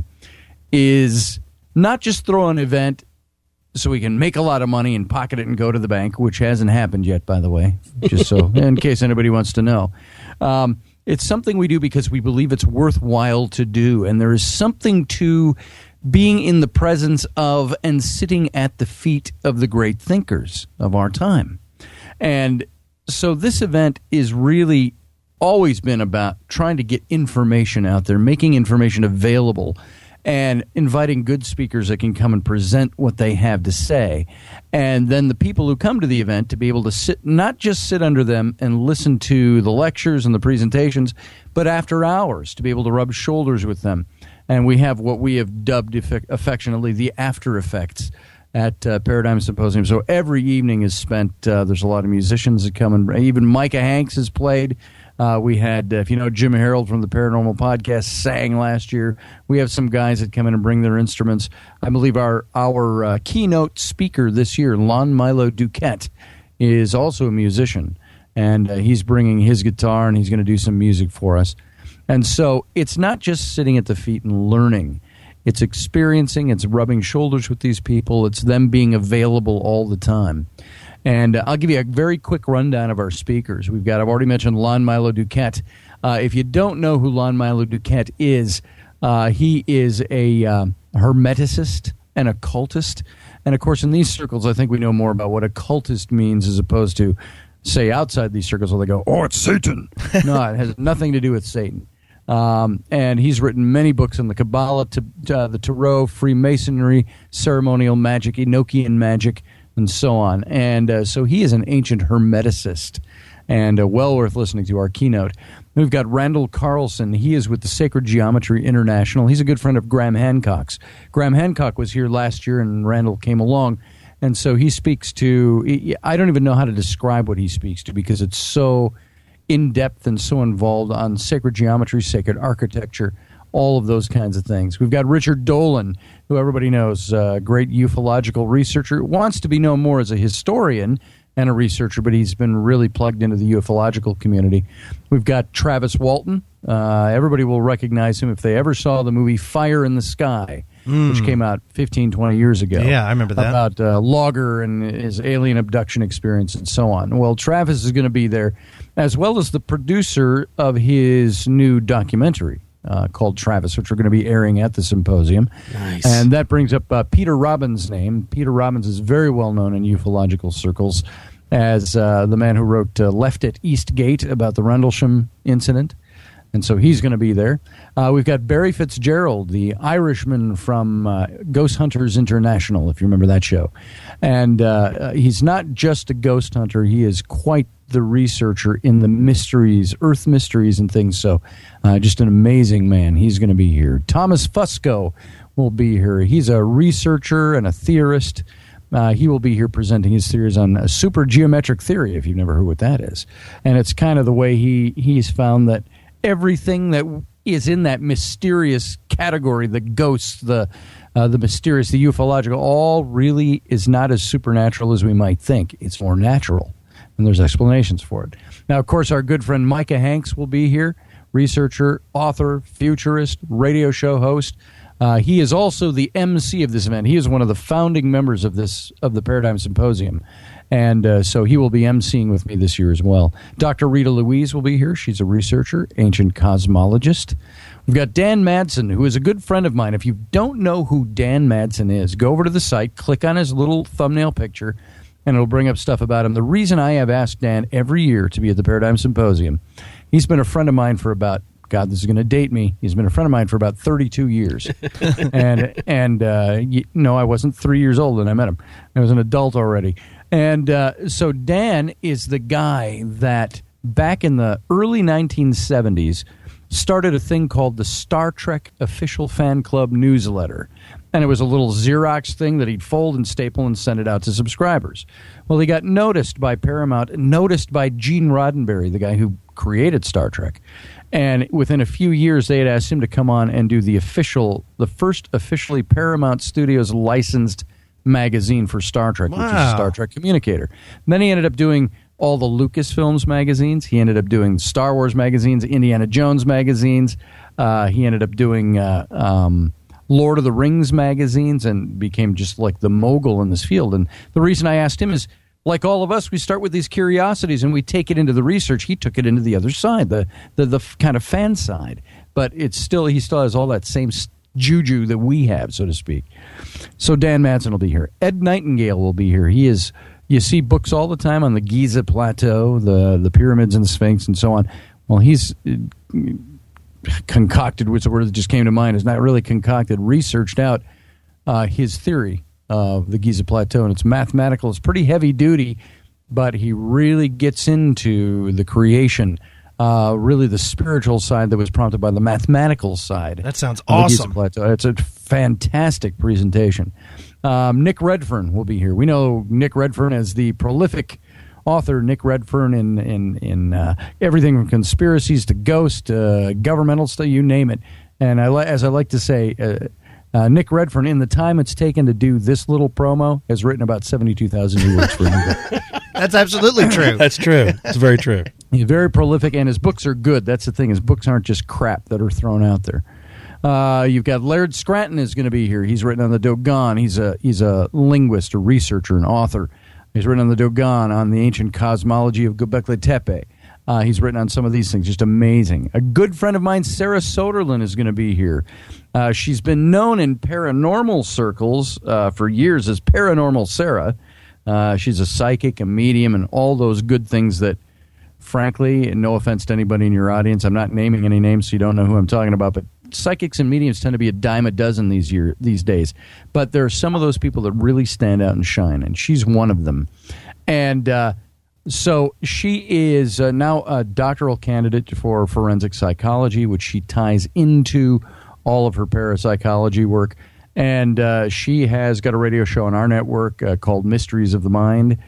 is not just throw an event so we can make a lot of money and pocket it and go to the bank, which hasn't happened yet, by the way, just so in case anybody wants to know. It's something we do because we believe it's worthwhile to do, and there is something to being in the presence of and sitting at the feet of the great thinkers of our time. And so this event is really always been about trying to get information out there, making information available, and inviting good speakers that can come and present what they have to say. And then the people who come to the event to be able to not just sit under them and listen to the lectures and the presentations, but after hours to be able to rub shoulders with them. And we have what we have dubbed affectionately the after effects at Paradigm Symposium. So every evening is spent, there's a lot of musicians that come, and even Micah Hanks has played. We had, if you know, Jim Harold from the Paranormal Podcast sang last year. We have some guys that come in and bring their instruments. I believe our keynote speaker this year, Lon Milo Duquette, is also a musician. And he's bringing his guitar, and he's going to do some music for us. And so it's not just sitting at the feet and learning. It's experiencing, it's rubbing shoulders with these people. It's them being available all the time. And I'll give you a very quick rundown of our speakers. I've already mentioned Lon Milo Duquette. If you don't know who Lon Milo Duquette is, he is a hermeticist and occultist. And, of course, in these circles, I think we know more about what occultist means as opposed to, say, outside these circles where they go, oh, it's Satan. No, it has nothing to do with Satan. And he's written many books on the Kabbalah, the Tarot, Freemasonry, ceremonial magic, Enochian magic, and so on. And so he is an ancient hermeticist and well worth listening to our keynote. We've got Randall Carlson. He is with the Sacred Geometry International. He's a good friend of Graham Hancock's. Graham Hancock was here last year, and Randall came along. And so he speaks to, I don't even know how to describe what he speaks to because it's so in-depth and so involved on sacred geometry, sacred architecture, all of those kinds of things. We've got Richard Dolan, who everybody knows, a great ufological researcher, wants to be known more as a historian and a researcher, but he's been really plugged into the ufological community. We've got Travis Walton. Everybody will recognize him if they ever saw the movie Fire in the Sky. which came out 15, 20 years ago. Yeah, I remember that. About Logger and his alien abduction experience and so on. Well, Travis is going to be there, as well as the producer of his new documentary called Travis, which we're going to be airing at the symposium. Nice. And that brings up Peter Robbins' name. Peter Robbins is very well known in ufological circles as the man who wrote Left at Eastgate about the Rendlesham incident. And so he's going to be there. We've got Barry Fitzgerald, the Irishman from Ghost Hunters International, if you remember that show. And he's not just a ghost hunter. He is quite the researcher in the mysteries, Earth mysteries and things. So just an amazing man. He's going to be here. Thomas Fusco will be here. He's a researcher and a theorist. He will be here presenting his theories on supergeometric theory, if you've never heard what that is. And it's kind of the way he's found that everything that is in that mysterious category, the ghosts, the mysterious, the ufological, all really is not as supernatural as we might think. It's more natural, and there's explanations for it. Now, of course, our good friend Micah Hanks will be here, researcher, author, futurist, radio show host. He is also the MC of this event. He is one of the founding members of the Paradigm Symposium. And so he will be emceeing with me this year as well. Dr. Rita Louise will be here. She's a researcher, ancient cosmologist. We've got Dan Madsen, who is a good friend of mine. If you don't know who Dan Madsen is, go over to the site, click on his little thumbnail picture, and it'll bring up stuff about him. The reason I have asked Dan every year to be at the Paradigm Symposium, he's been a friend of mine for about, God, this is going to date me. He's been a friend of mine for about 32 years. and I wasn't 3 years old when I met him. I was an adult already. And so Dan is the guy that back in the early 1970s started a thing called the Star Trek Official Fan Club newsletter. And it was a little Xerox thing that he'd fold and staple and send it out to subscribers. Well, he got noticed by Paramount, noticed by Gene Roddenberry, the guy who created Star Trek. And within a few years, they had asked him to come on and do the first officially Paramount Studios licensed magazine for Star Trek, which is Star Trek Communicator. And then he ended up doing all the Lucasfilms magazines. He ended up doing Star Wars magazines, Indiana Jones magazines. He ended up doing Lord of the Rings magazines and became just like the mogul in this field. And the reason I asked him is, like all of us, we start with these curiosities and we take it into the research. He took it into the other side, the kind of fan side. But he still has all that same juju that we have, so to speak. So Dan Madsen will be here. Ed Nightingale will be here. He is, you see books all the time on the Giza Plateau, the pyramids and the Sphinx and so on. Well, he's concocted, which the word that just came to mind is not really concocted, researched out his theory of the Giza Plateau, and it's mathematical. It's pretty heavy duty, but he really gets into the creation, really the spiritual side that was prompted by the mathematical side. That sounds awesome. It's a fantastic presentation. Nick Redfern will be here. We know Nick Redfern as the prolific author Nick Redfern in everything from conspiracies to ghost, governmental stuff, you name it. And as I like to say, Nick Redfern, in the time it's taken to do this little promo, has written about 72,000 new words for a new book. That's absolutely true. That's true. It's very true. He's very prolific, and his books are good. That's the thing. His books aren't just crap that are thrown out there. You've got Laird Scranton is going to be here. He's written on the Dogon. He's a linguist, a researcher, an author. He's written on the Dogon, on the ancient cosmology of Göbekli Tepe. He's written on some of these things, just amazing. A good friend of mine, Sarah Soderlin, is going to be here. She's been known in paranormal circles for years as Paranormal Sarah. She's a psychic, a medium, and all those good things that, frankly, and no offense to anybody in your audience, I'm not naming any names so you don't know who I'm talking about, but psychics and mediums tend to be a dime a dozen these days. But there are some of those people that really stand out and shine, and she's one of them. And so she is now a doctoral candidate for forensic psychology, which she ties into all of her parapsychology work. And she has got a radio show on our network called Mysteries of the Mind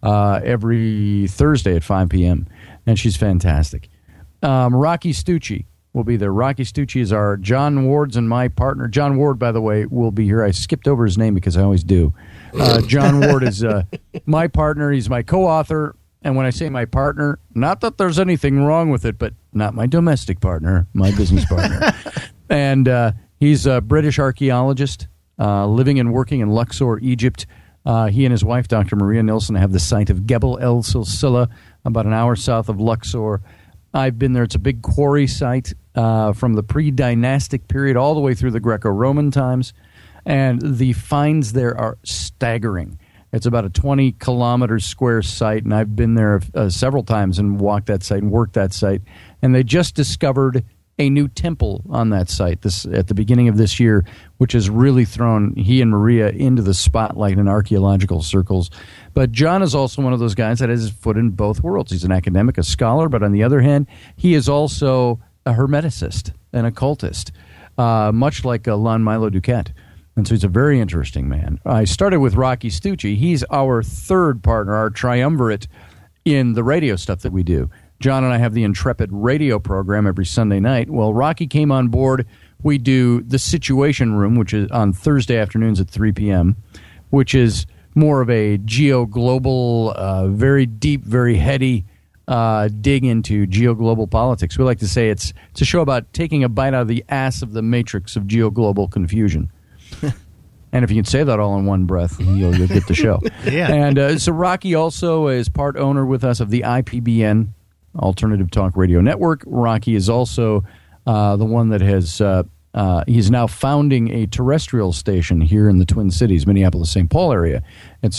every Thursday at 5 p.m., and she's fantastic. Rocky Stucci will be there. Rocky Stucci is our John Ward's and my partner. John Ward, by the way, will be here. I skipped over his name because I always do. John Ward is my partner. He's my co-author. And when I say my partner, not that there's anything wrong with it, but not my domestic partner, my business partner. And he's a British archaeologist. living and working in Luxor, Egypt. He and his wife, Dr. Maria Nilsson, have the site of Gebel El Silsila, about an hour south of Luxor. I've been there. It's a big quarry site from the pre-dynastic period all the way through the Greco-Roman times. And the finds there are staggering. It's about a 20-kilometer square site, and I've been there several times and walked that site and worked that site. And they just discovered a new temple on that site at the beginning of this year, which has really thrown he and Maria into the spotlight in archaeological circles. But John is also one of those guys that has his foot in both worlds. He's an academic, a scholar, but on the other hand, he is also a hermeticist, an occultist, much like Lon Milo Duquette. And so he's a very interesting man. I started with Rocky Stucci. He's our third partner, our triumvirate in the radio stuff that we do. John and I have the Intrepid radio program every Sunday night. Well, Rocky came on board. We do the Situation Room, which is on Thursday afternoons at 3 p.m., which is more of a geo-global, very deep, very heady dig into geo-global politics. We like to say it's a show about taking a bite out of the ass of the matrix of geo-global confusion. And if you can say that all in one breath, you'll get the show. Yeah. And so Rocky also is part owner with us of the IPBN, Alternative Talk Radio Network. Rocky is also the one that has he's now founding a terrestrial station here in the Twin Cities, Minneapolis-St. Paul area. It's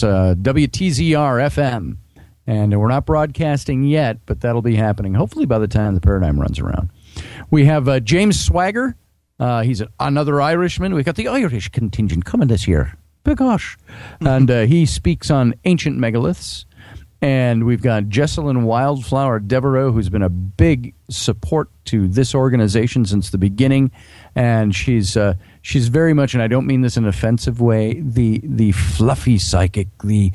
WTZR-FM. And we're not broadcasting yet, but that'll be happening hopefully by the time the Paradigm runs around. We have James Swagger. He's another Irishman. We've got the Irish contingent coming this year. Begosh. And he speaks on ancient megaliths. And we've got Jessalyn Wildflower Devereaux, who's been a big support to this organization since the beginning. And she's very much, and I don't mean this in an offensive way, the fluffy psychic, the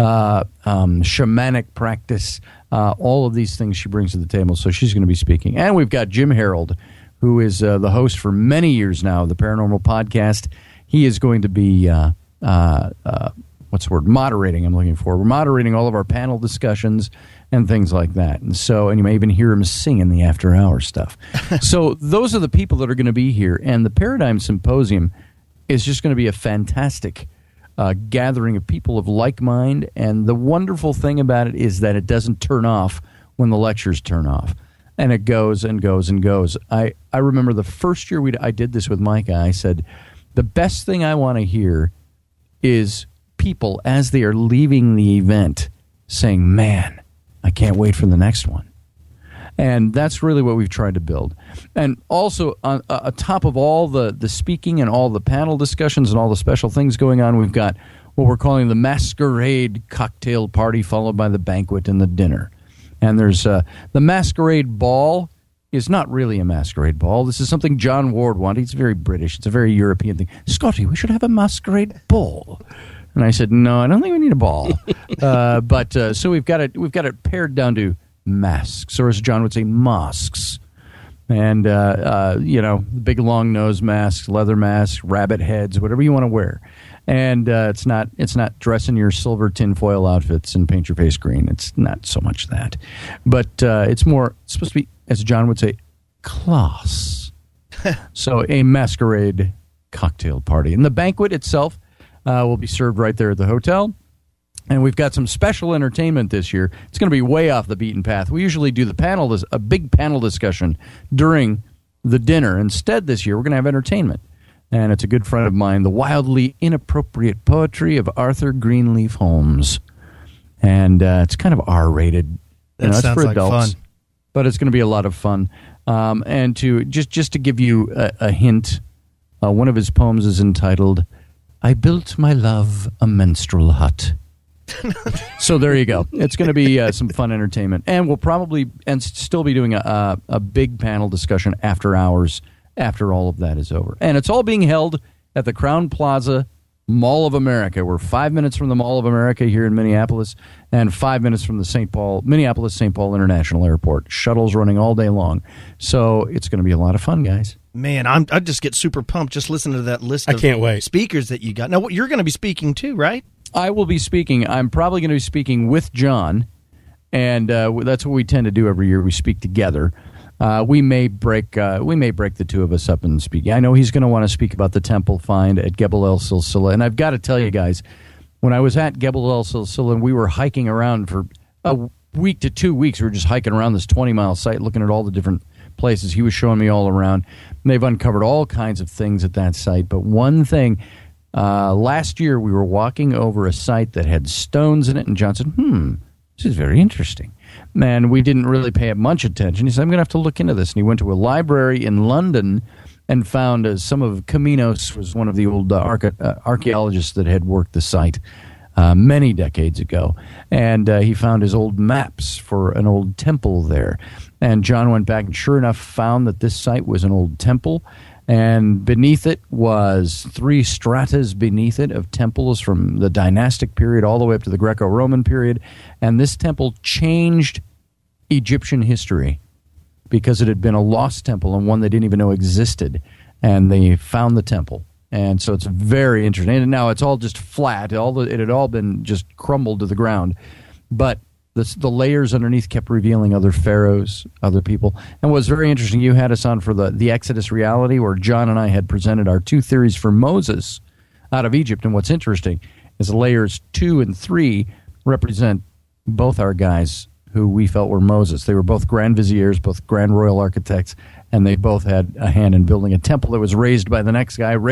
shamanic practice, all of these things she brings to the table. So she's going to be speaking. And we've got Jim Harold, who is the host for many years now of the Paranormal Podcast. He is going to be, moderating, I'm looking for. We're moderating all of our panel discussions and things like that. And you may even hear him sing in the after-hour stuff. So those are the people that are going to be here. And the Paradigm Symposium is just going to be a fantastic gathering of people of like mind. And the wonderful thing about it is that it doesn't turn off when the lectures turn off. And it goes and goes and goes. I remember the first year I did this with Micah. I said, the best thing I want to hear is people, as they are leaving the event, saying, man, I can't wait for the next one. And that's really what we've tried to build. And also, on top of all the speaking and all the panel discussions and all the special things going on, we've got what we're calling the Masquerade Cocktail Party, followed by the banquet and the dinner. And there's the Masquerade Ball is not really a masquerade ball. This is something John Ward wanted. It's very British. It's a very European thing. Scotty, we should have a masquerade ball. And I said, no, I don't think we need a ball. So we've got it pared down to masks, or as John would say, mosques. And, big long nose masks, leather masks, rabbit heads, whatever you want to wear. And it's not dress in your silver tinfoil outfits and paint your face green. It's not so much that. But it's supposed to be, as John would say, class. So a masquerade cocktail party. And the banquet itself will be served right there at the hotel. And we've got some special entertainment this year. It's going to be way off the beaten path. We usually do a big panel discussion during the dinner. Instead, this year, we're going to have entertainment. And it's a good friend of mine, The Wildly Inappropriate Poetry of Arthur Greenleaf Holmes. And it's kind of R-rated. That sounds for like adults, fun. But it's going to be a lot of fun. And to just to give you a hint, one of his poems is entitled, I Built My Love a Menstrual Hut. So there you go. It's going to be some fun entertainment. And we'll probably still be doing a big panel discussion after hours after all of that is over. And it's all being held at the Crowne Plaza Mall of America. We're 5 minutes from the Mall of America here in Minneapolis and 5 minutes from the Minneapolis-St. Paul International Airport. Shuttles running all day long. So it's going to be a lot of fun, guys. Man, I just get super pumped just listening to that list of can't wait. speakers that you got. Now, you're going to be speaking too, right? I will be speaking. I'm probably going to be speaking with John, and that's what we tend to do every year. We speak together. we may break the two of us up and speak. I know he's going to want to speak about the temple find at Gebel El Silsila, and I've got to tell you guys, when I was at Gebel El Silsila and we were hiking around for a week to 2 weeks, we were just hiking around this 20-mile site, looking at all the different places. He was showing me all around. And they've uncovered all kinds of things at that site, but one thing. Last year, we were walking over a site that had stones in it, and John said, this is very interesting. Man, we didn't really pay much attention. He said, I'm going to have to look into this. And he went to a library in London and found some of Kaminos was one of the old archaeologists that had worked the site many decades ago. And he found his old maps for an old temple there. And John went back and sure enough found that this site was an old temple. And beneath it was 3 stratas beneath it of temples from the dynastic period all the way up to the Greco-Roman period. And this temple changed Egyptian history because it had been a lost temple and one they didn't even know existed. And they found the temple. And so it's very interesting. And now it's all just flat. It had all been just crumbled to the ground. But the layers underneath kept revealing other pharaohs, other people. And what was very interesting, you had us on for the Exodus reality, where John and I had presented our 2 theories for Moses out of Egypt. And what's interesting is layers 2 and 3 represent both our guys who we felt were Moses. They were both grand viziers, both grand royal architects, and they both had a hand in building a temple that was raised by the next guy,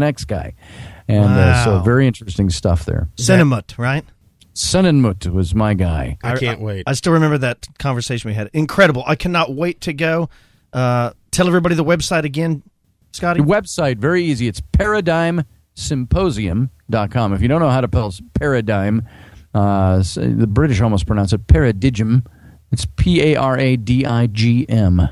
And so very interesting stuff there. Senenmut, right? Senenmut was my guy. I can't wait. I still remember that conversation we had. Incredible. I cannot wait to go. Tell everybody the website again, Scotty. The website, very easy. It's ParadigmSymposium.com. If you don't know how to spell paradigm, the British almost pronounce it paradigm. It's Paradigm.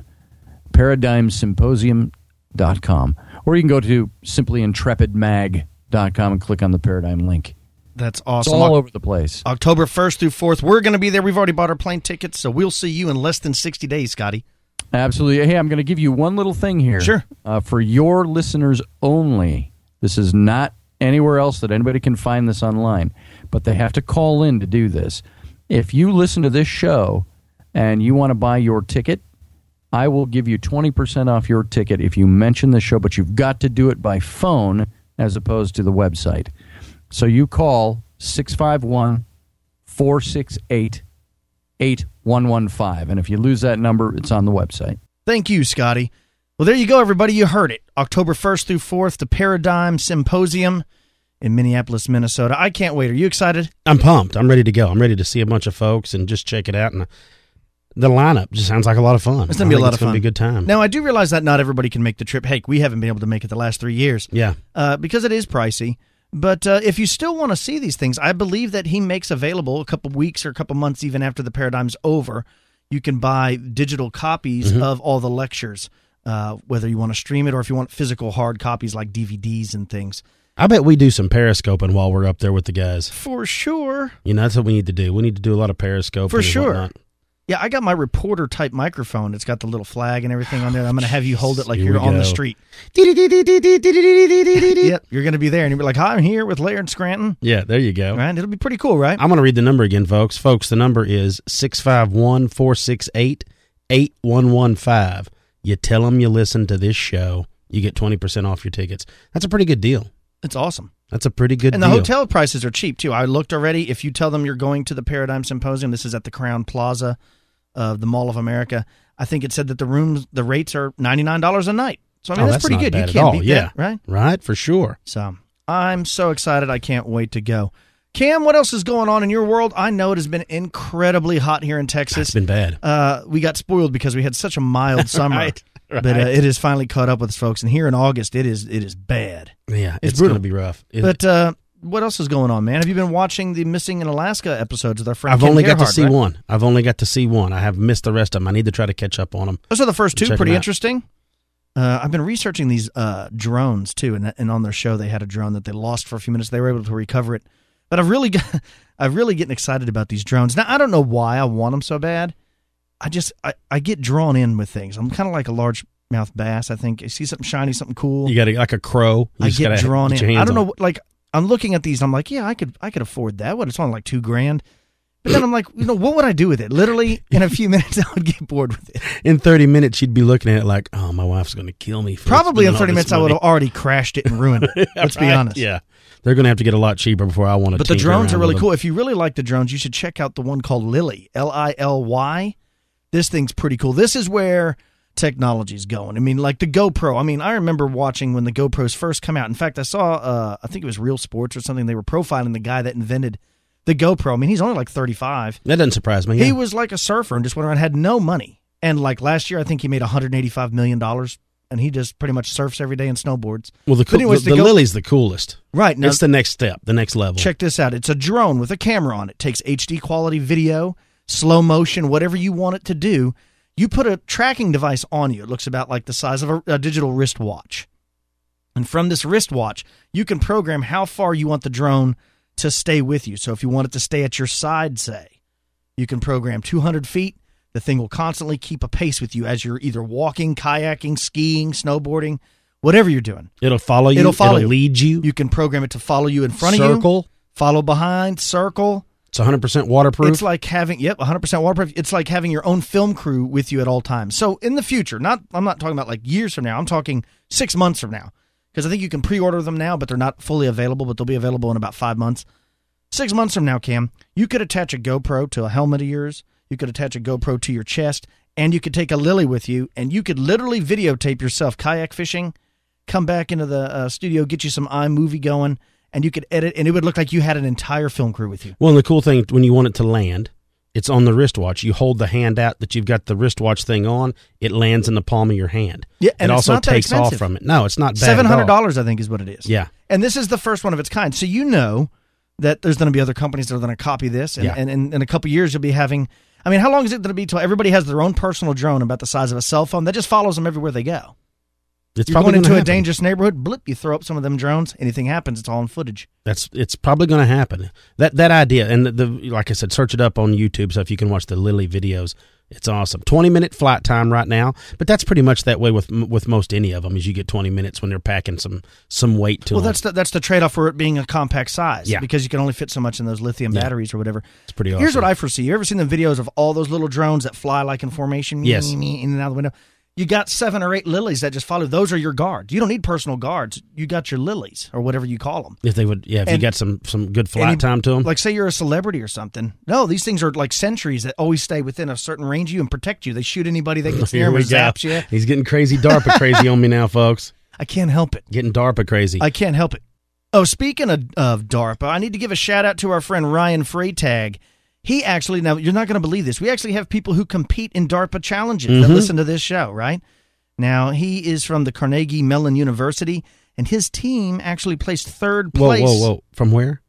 ParadigmSymposium.com. Or you can go to simplyintrepidmag.com and click on the Paradigm link. That's awesome. It's all over the place. October 1st through 4th. We're going to be there. We've already bought our plane tickets, so we'll see you in less than 60 days, Scotty. Absolutely. Hey, I'm going to give you one little thing here. Sure. For your listeners only. This is not anywhere else that anybody can find this online, but they have to call in to do this. If you listen to this show and you want to buy your ticket, I will give you 20% off your ticket if you mention the show, but you've got to do it by phone as opposed to the website. So you call 651-468-8115. And if you lose that number, it's on the website. Thank you, Scotty. Well, there you go, everybody. You heard it. October 1st through 4th, the Paradigm Symposium in Minneapolis, Minnesota. I can't wait. Are you excited? I'm pumped. I'm ready to go. I'm ready to see a bunch of folks and just check it out. And the lineup just sounds like a lot of fun. It's going to be a lot of fun. It's going to be a good time. Now, I do realize that not everybody can make the trip. Hey, we haven't been able to make it the last 3 years. Yeah. Because it is pricey. But if you still want to see these things, I believe that he makes available a couple weeks or a couple months even after the Paradigm's over. You can buy digital copies of all the lectures, whether you want to stream it or if you want physical hard copies like DVDs and things. I bet we do some periscoping while we're up there with the guys. For sure. You know, that's what we need to do. We need to do a lot of periscoping. For sure. And whatnot. Yeah, I got my reporter-type microphone. It's got the little flag and everything on there. I'm going to have you hold it like you're on the street. Yep, you're going to be there, and you'll be like, hi, I'm here with Laird Scranton. Yeah, there you go. Right? It'll be pretty cool, right? I'm going to read the number again, folks. Folks, the number is 651-468-8115. You tell them you listen to this show, you get 20% off your tickets. That's a pretty good deal. It's awesome. That's a pretty good deal. And the hotel prices are cheap, too. I looked already. If you tell them you're going to the Paradigm Symposium, this is at the Crowne Plaza of the Mall of America, I think it said that the rates are $99 a night. So, I mean, that's pretty good. You can't beat that, right? Right, for sure. So, I'm so excited. I can't wait to go. Cam, what else is going on in your world? I know it has been incredibly hot here in Texas. It's been bad. We got spoiled because we had such a mild summer. Right. But it has finally caught up with us, folks. And here in August, it is bad. Yeah, it's going to be rough. But what else is going on, man? Have you been watching the Missing in Alaska episodes with our friend I've Ken only got to Gerhard, see right? one. I've only got to see one. I have missed the rest of them. I need to try to catch up on them. Those are the first two. Check Pretty them out. interesting. I've been researching these drones, too. And on their show, they had a drone that they lost for a few minutes. They were able to recover it. But I'm really getting excited about these drones. Now, I don't know why I want them so bad. I get drawn in with things. I'm kind of like a largemouth bass, I think. You see something shiny, something cool. You got like a crow. I get drawn in. I don't know. Like, I'm looking at these. I'm like, yeah, I could afford that. What? It's only like $2,000. But then I'm like, what would I do with it? Literally, in a few minutes, I would get bored with it. In 30 minutes, you'd be looking at it like, oh, my wife's going to kill me. Probably in 30 minutes, I would have already crashed it and ruined it. Let's be honest. Yeah. They're going to have to get a lot cheaper before I want to. But the drones are really cool. If you really like the drones, you should check out the one called Lily, Lily. This thing's pretty cool. This is where technology's going. I mean, like the GoPro. I mean, I remember watching when the GoPros first come out. In fact, I saw, I think it was Real Sports or something. They were profiling the guy that invented the GoPro. I mean, he's only like 35. That doesn't surprise me. Yeah. He was like a surfer and just went around, had no money. And like last year, I think he made $185 million. And he just pretty much surfs every day and snowboards. Well, the Lily's the coolest. Right. Now, it's the next step, the next level. Check this out. It's a drone with a camera on it. Takes HD quality video, slow motion, whatever you want it to do. You put a tracking device on you. It looks about like the size of a digital wristwatch. And from this wristwatch, you can program how far you want the drone to stay with you. So if you want it to stay at your side, say, you can program 200 feet. The thing will constantly keep a pace with you as you're either walking, kayaking, skiing, snowboarding, whatever you're doing. It'll follow you. It'll lead you. You can program it to follow you in front of you. Circle. Follow behind. Circle. It's 100% waterproof. It's like having, 100% waterproof. It's like having your own film crew with you at all times. So in the future, I'm not talking about like years from now. I'm talking 6 months from now. Because I think you can pre-order them now, but they're not fully available, but they'll be available in about 5 months. 6 months from now, Cam, you could attach a GoPro to a helmet of yours. You could attach a GoPro to your chest, and you could take a Lily with you, and you could literally videotape yourself kayak fishing, come back into the studio, get you some iMovie going, and you could edit, and it would look like you had an entire film crew with you. Well, and the cool thing, when you want it to land, it's on the wristwatch. You hold the hand out that you've got the wristwatch thing on. It lands in the palm of your hand. Yeah, and it it's also not that takes expensive. off from it. No, it's not bad. $700, I think, is what it is. Yeah. And this is the first one of its kind. So you know that there's going to be other companies that are going to copy this. And in a couple years, you'll be having... I mean, how long is it going to be till everybody has their own personal drone about the size of a cell phone that just follows them everywhere they go? It's You're going into a dangerous neighborhood, blip, you throw up some of them drones, anything happens, it's all on footage. It's probably going to happen. That idea, and the like I said, search it up on YouTube so if you can watch the Lily videos. It's awesome. 20-minute flight time right now, but that's pretty much that way with most any of them. Is you get 20 minutes when they're packing some weight to them. Well, that's the trade off for it being a compact size. Yeah. Because you can only fit so much in those lithium batteries or whatever. It's pretty awesome. Here's what I foresee. You ever seen the videos of all those little drones that fly like in formation? Yes. In and out of the window. You got 7 or 8 Lilies that just follow. Those are your guards. You don't need personal guards. You got your Lilies or whatever you call them. If they would, if you got some good flight time to them. Like say you're a celebrity or something. No, these things are like sentries that always stay within a certain range of you and protect you. They shoot anybody that gets near them or zaps you. He's getting crazy DARPA crazy on me now, folks. I can't help it. Getting DARPA crazy. I can't help it. Oh, speaking of DARPA, I need to give a shout out to our friend Ryan Freytag. He actually, now you're not going to believe this, we actually have people who compete in DARPA challenges that listen to this show, right? Now, he is from the Carnegie Mellon University, and his team actually placed third place. Whoa. From where?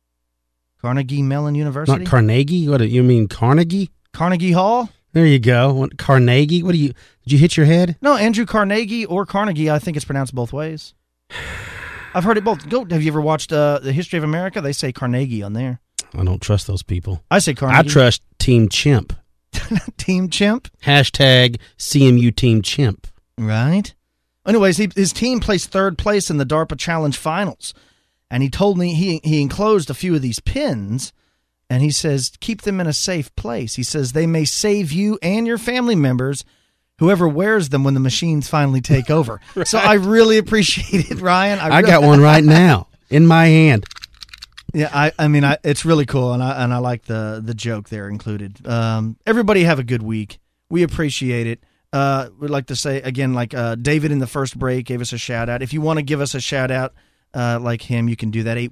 Carnegie Mellon University. Not Carnegie? What do you mean, Carnegie? Carnegie Hall. There you go. Carnegie? Did you hit your head? No, Andrew Carnegie or Carnegie. I think it's pronounced both ways. I've heard it both. Have you ever watched The History of America? They say Carnegie on there. I don't trust those people. I say Carnegie. I trust Team Chimp. Team Chimp? Hashtag CMU Team Chimp. Right. Anyways, his team placed third place in the DARPA Challenge Finals. And he told me he enclosed a few of these pins, and he says, keep them in a safe place. He says they may save you and your family members, whoever wears them when the machines finally take over. Right. So I really appreciate it, Ryan. I got one right now in my hand. Yeah, I mean, it's really cool, and I like the joke there included. Everybody have a good week. We appreciate it. We'd like to say, again, like David in the first break gave us a shout-out. If you want to give us a shout-out like him, you can do that,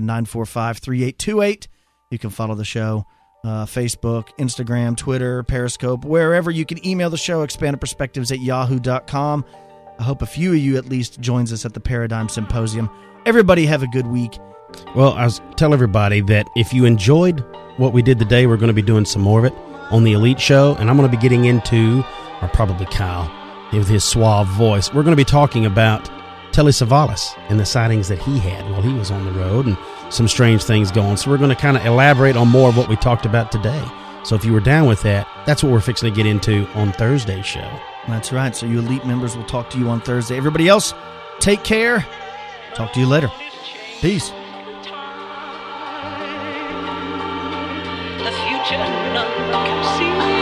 817-945-3828. You can follow the show, Facebook, Instagram, Twitter, Periscope, wherever. You can email the show, expandedperspectives@yahoo.com. I hope a few of you at least joins us at the Paradigm Symposium. Everybody have a good week. Well, tell everybody that if you enjoyed what we did today, we're going to be doing some more of it on the Elite Show, and I'm going to be getting into, or probably Kyle, with his suave voice, we're going to be talking about Telly Savalas and the sightings that he had while he was on the road and some strange things going. So we're going to kind of elaborate on more of what we talked about today. So if you were down with that, that's what we're fixing to get into on Thursday's show. That's right. So you Elite members will talk to you on Thursday. Everybody else, take care. Talk to you later. Peace. The future future none can see.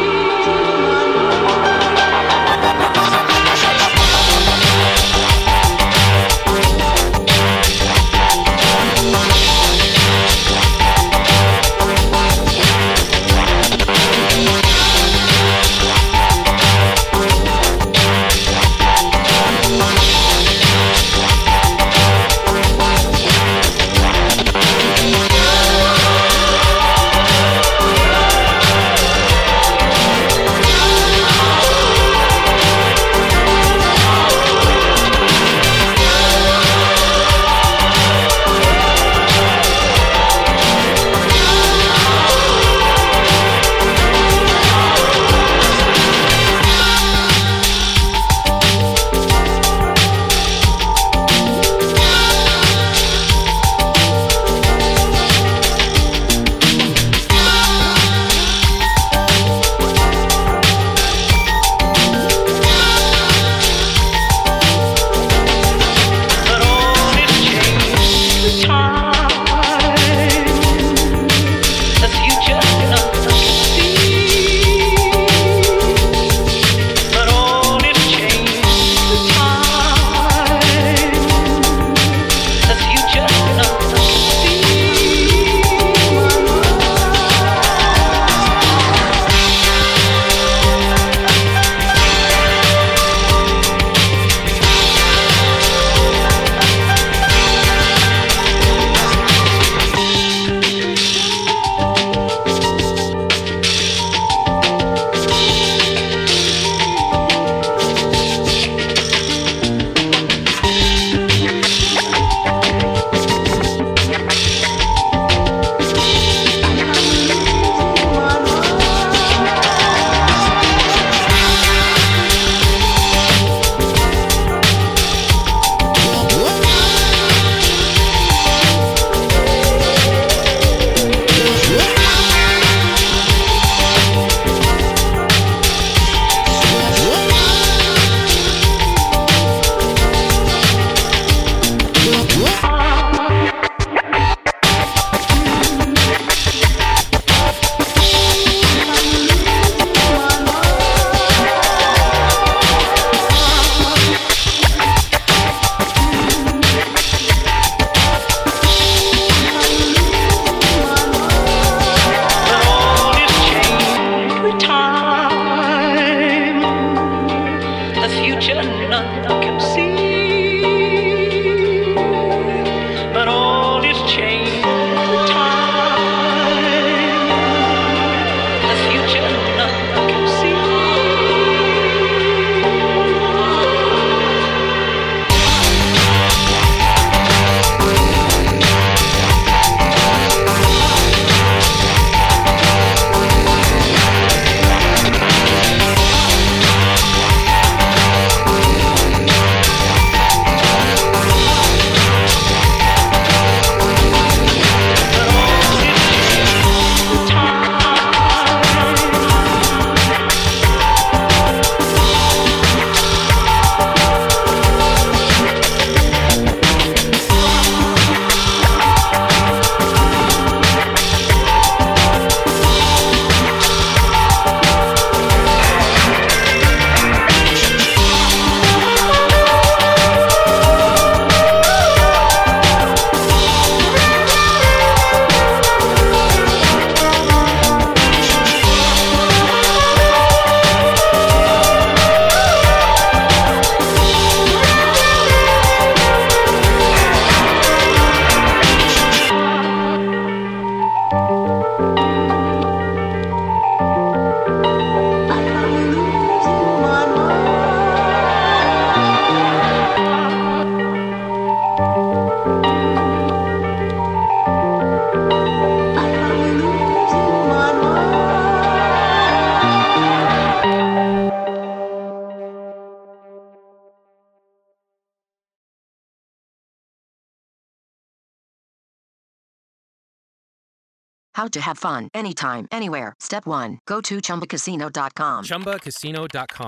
How to have fun anytime, anywhere. Step 1. Go to ChumbaCasino.com. ChumbaCasino.com.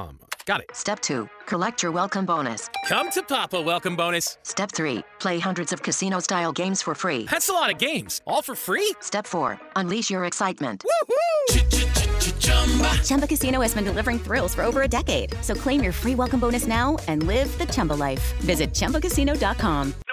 Got it. Step 2. Collect your welcome bonus. Come to Papa welcome bonus. Step 3. Play hundreds of casino-style games for free. That's a lot of games. All for free? Step 4. Unleash your excitement. Chumba Casino has been delivering thrills for over a decade. So claim your free welcome bonus now and live the Chumba life. Visit ChumbaCasino.com.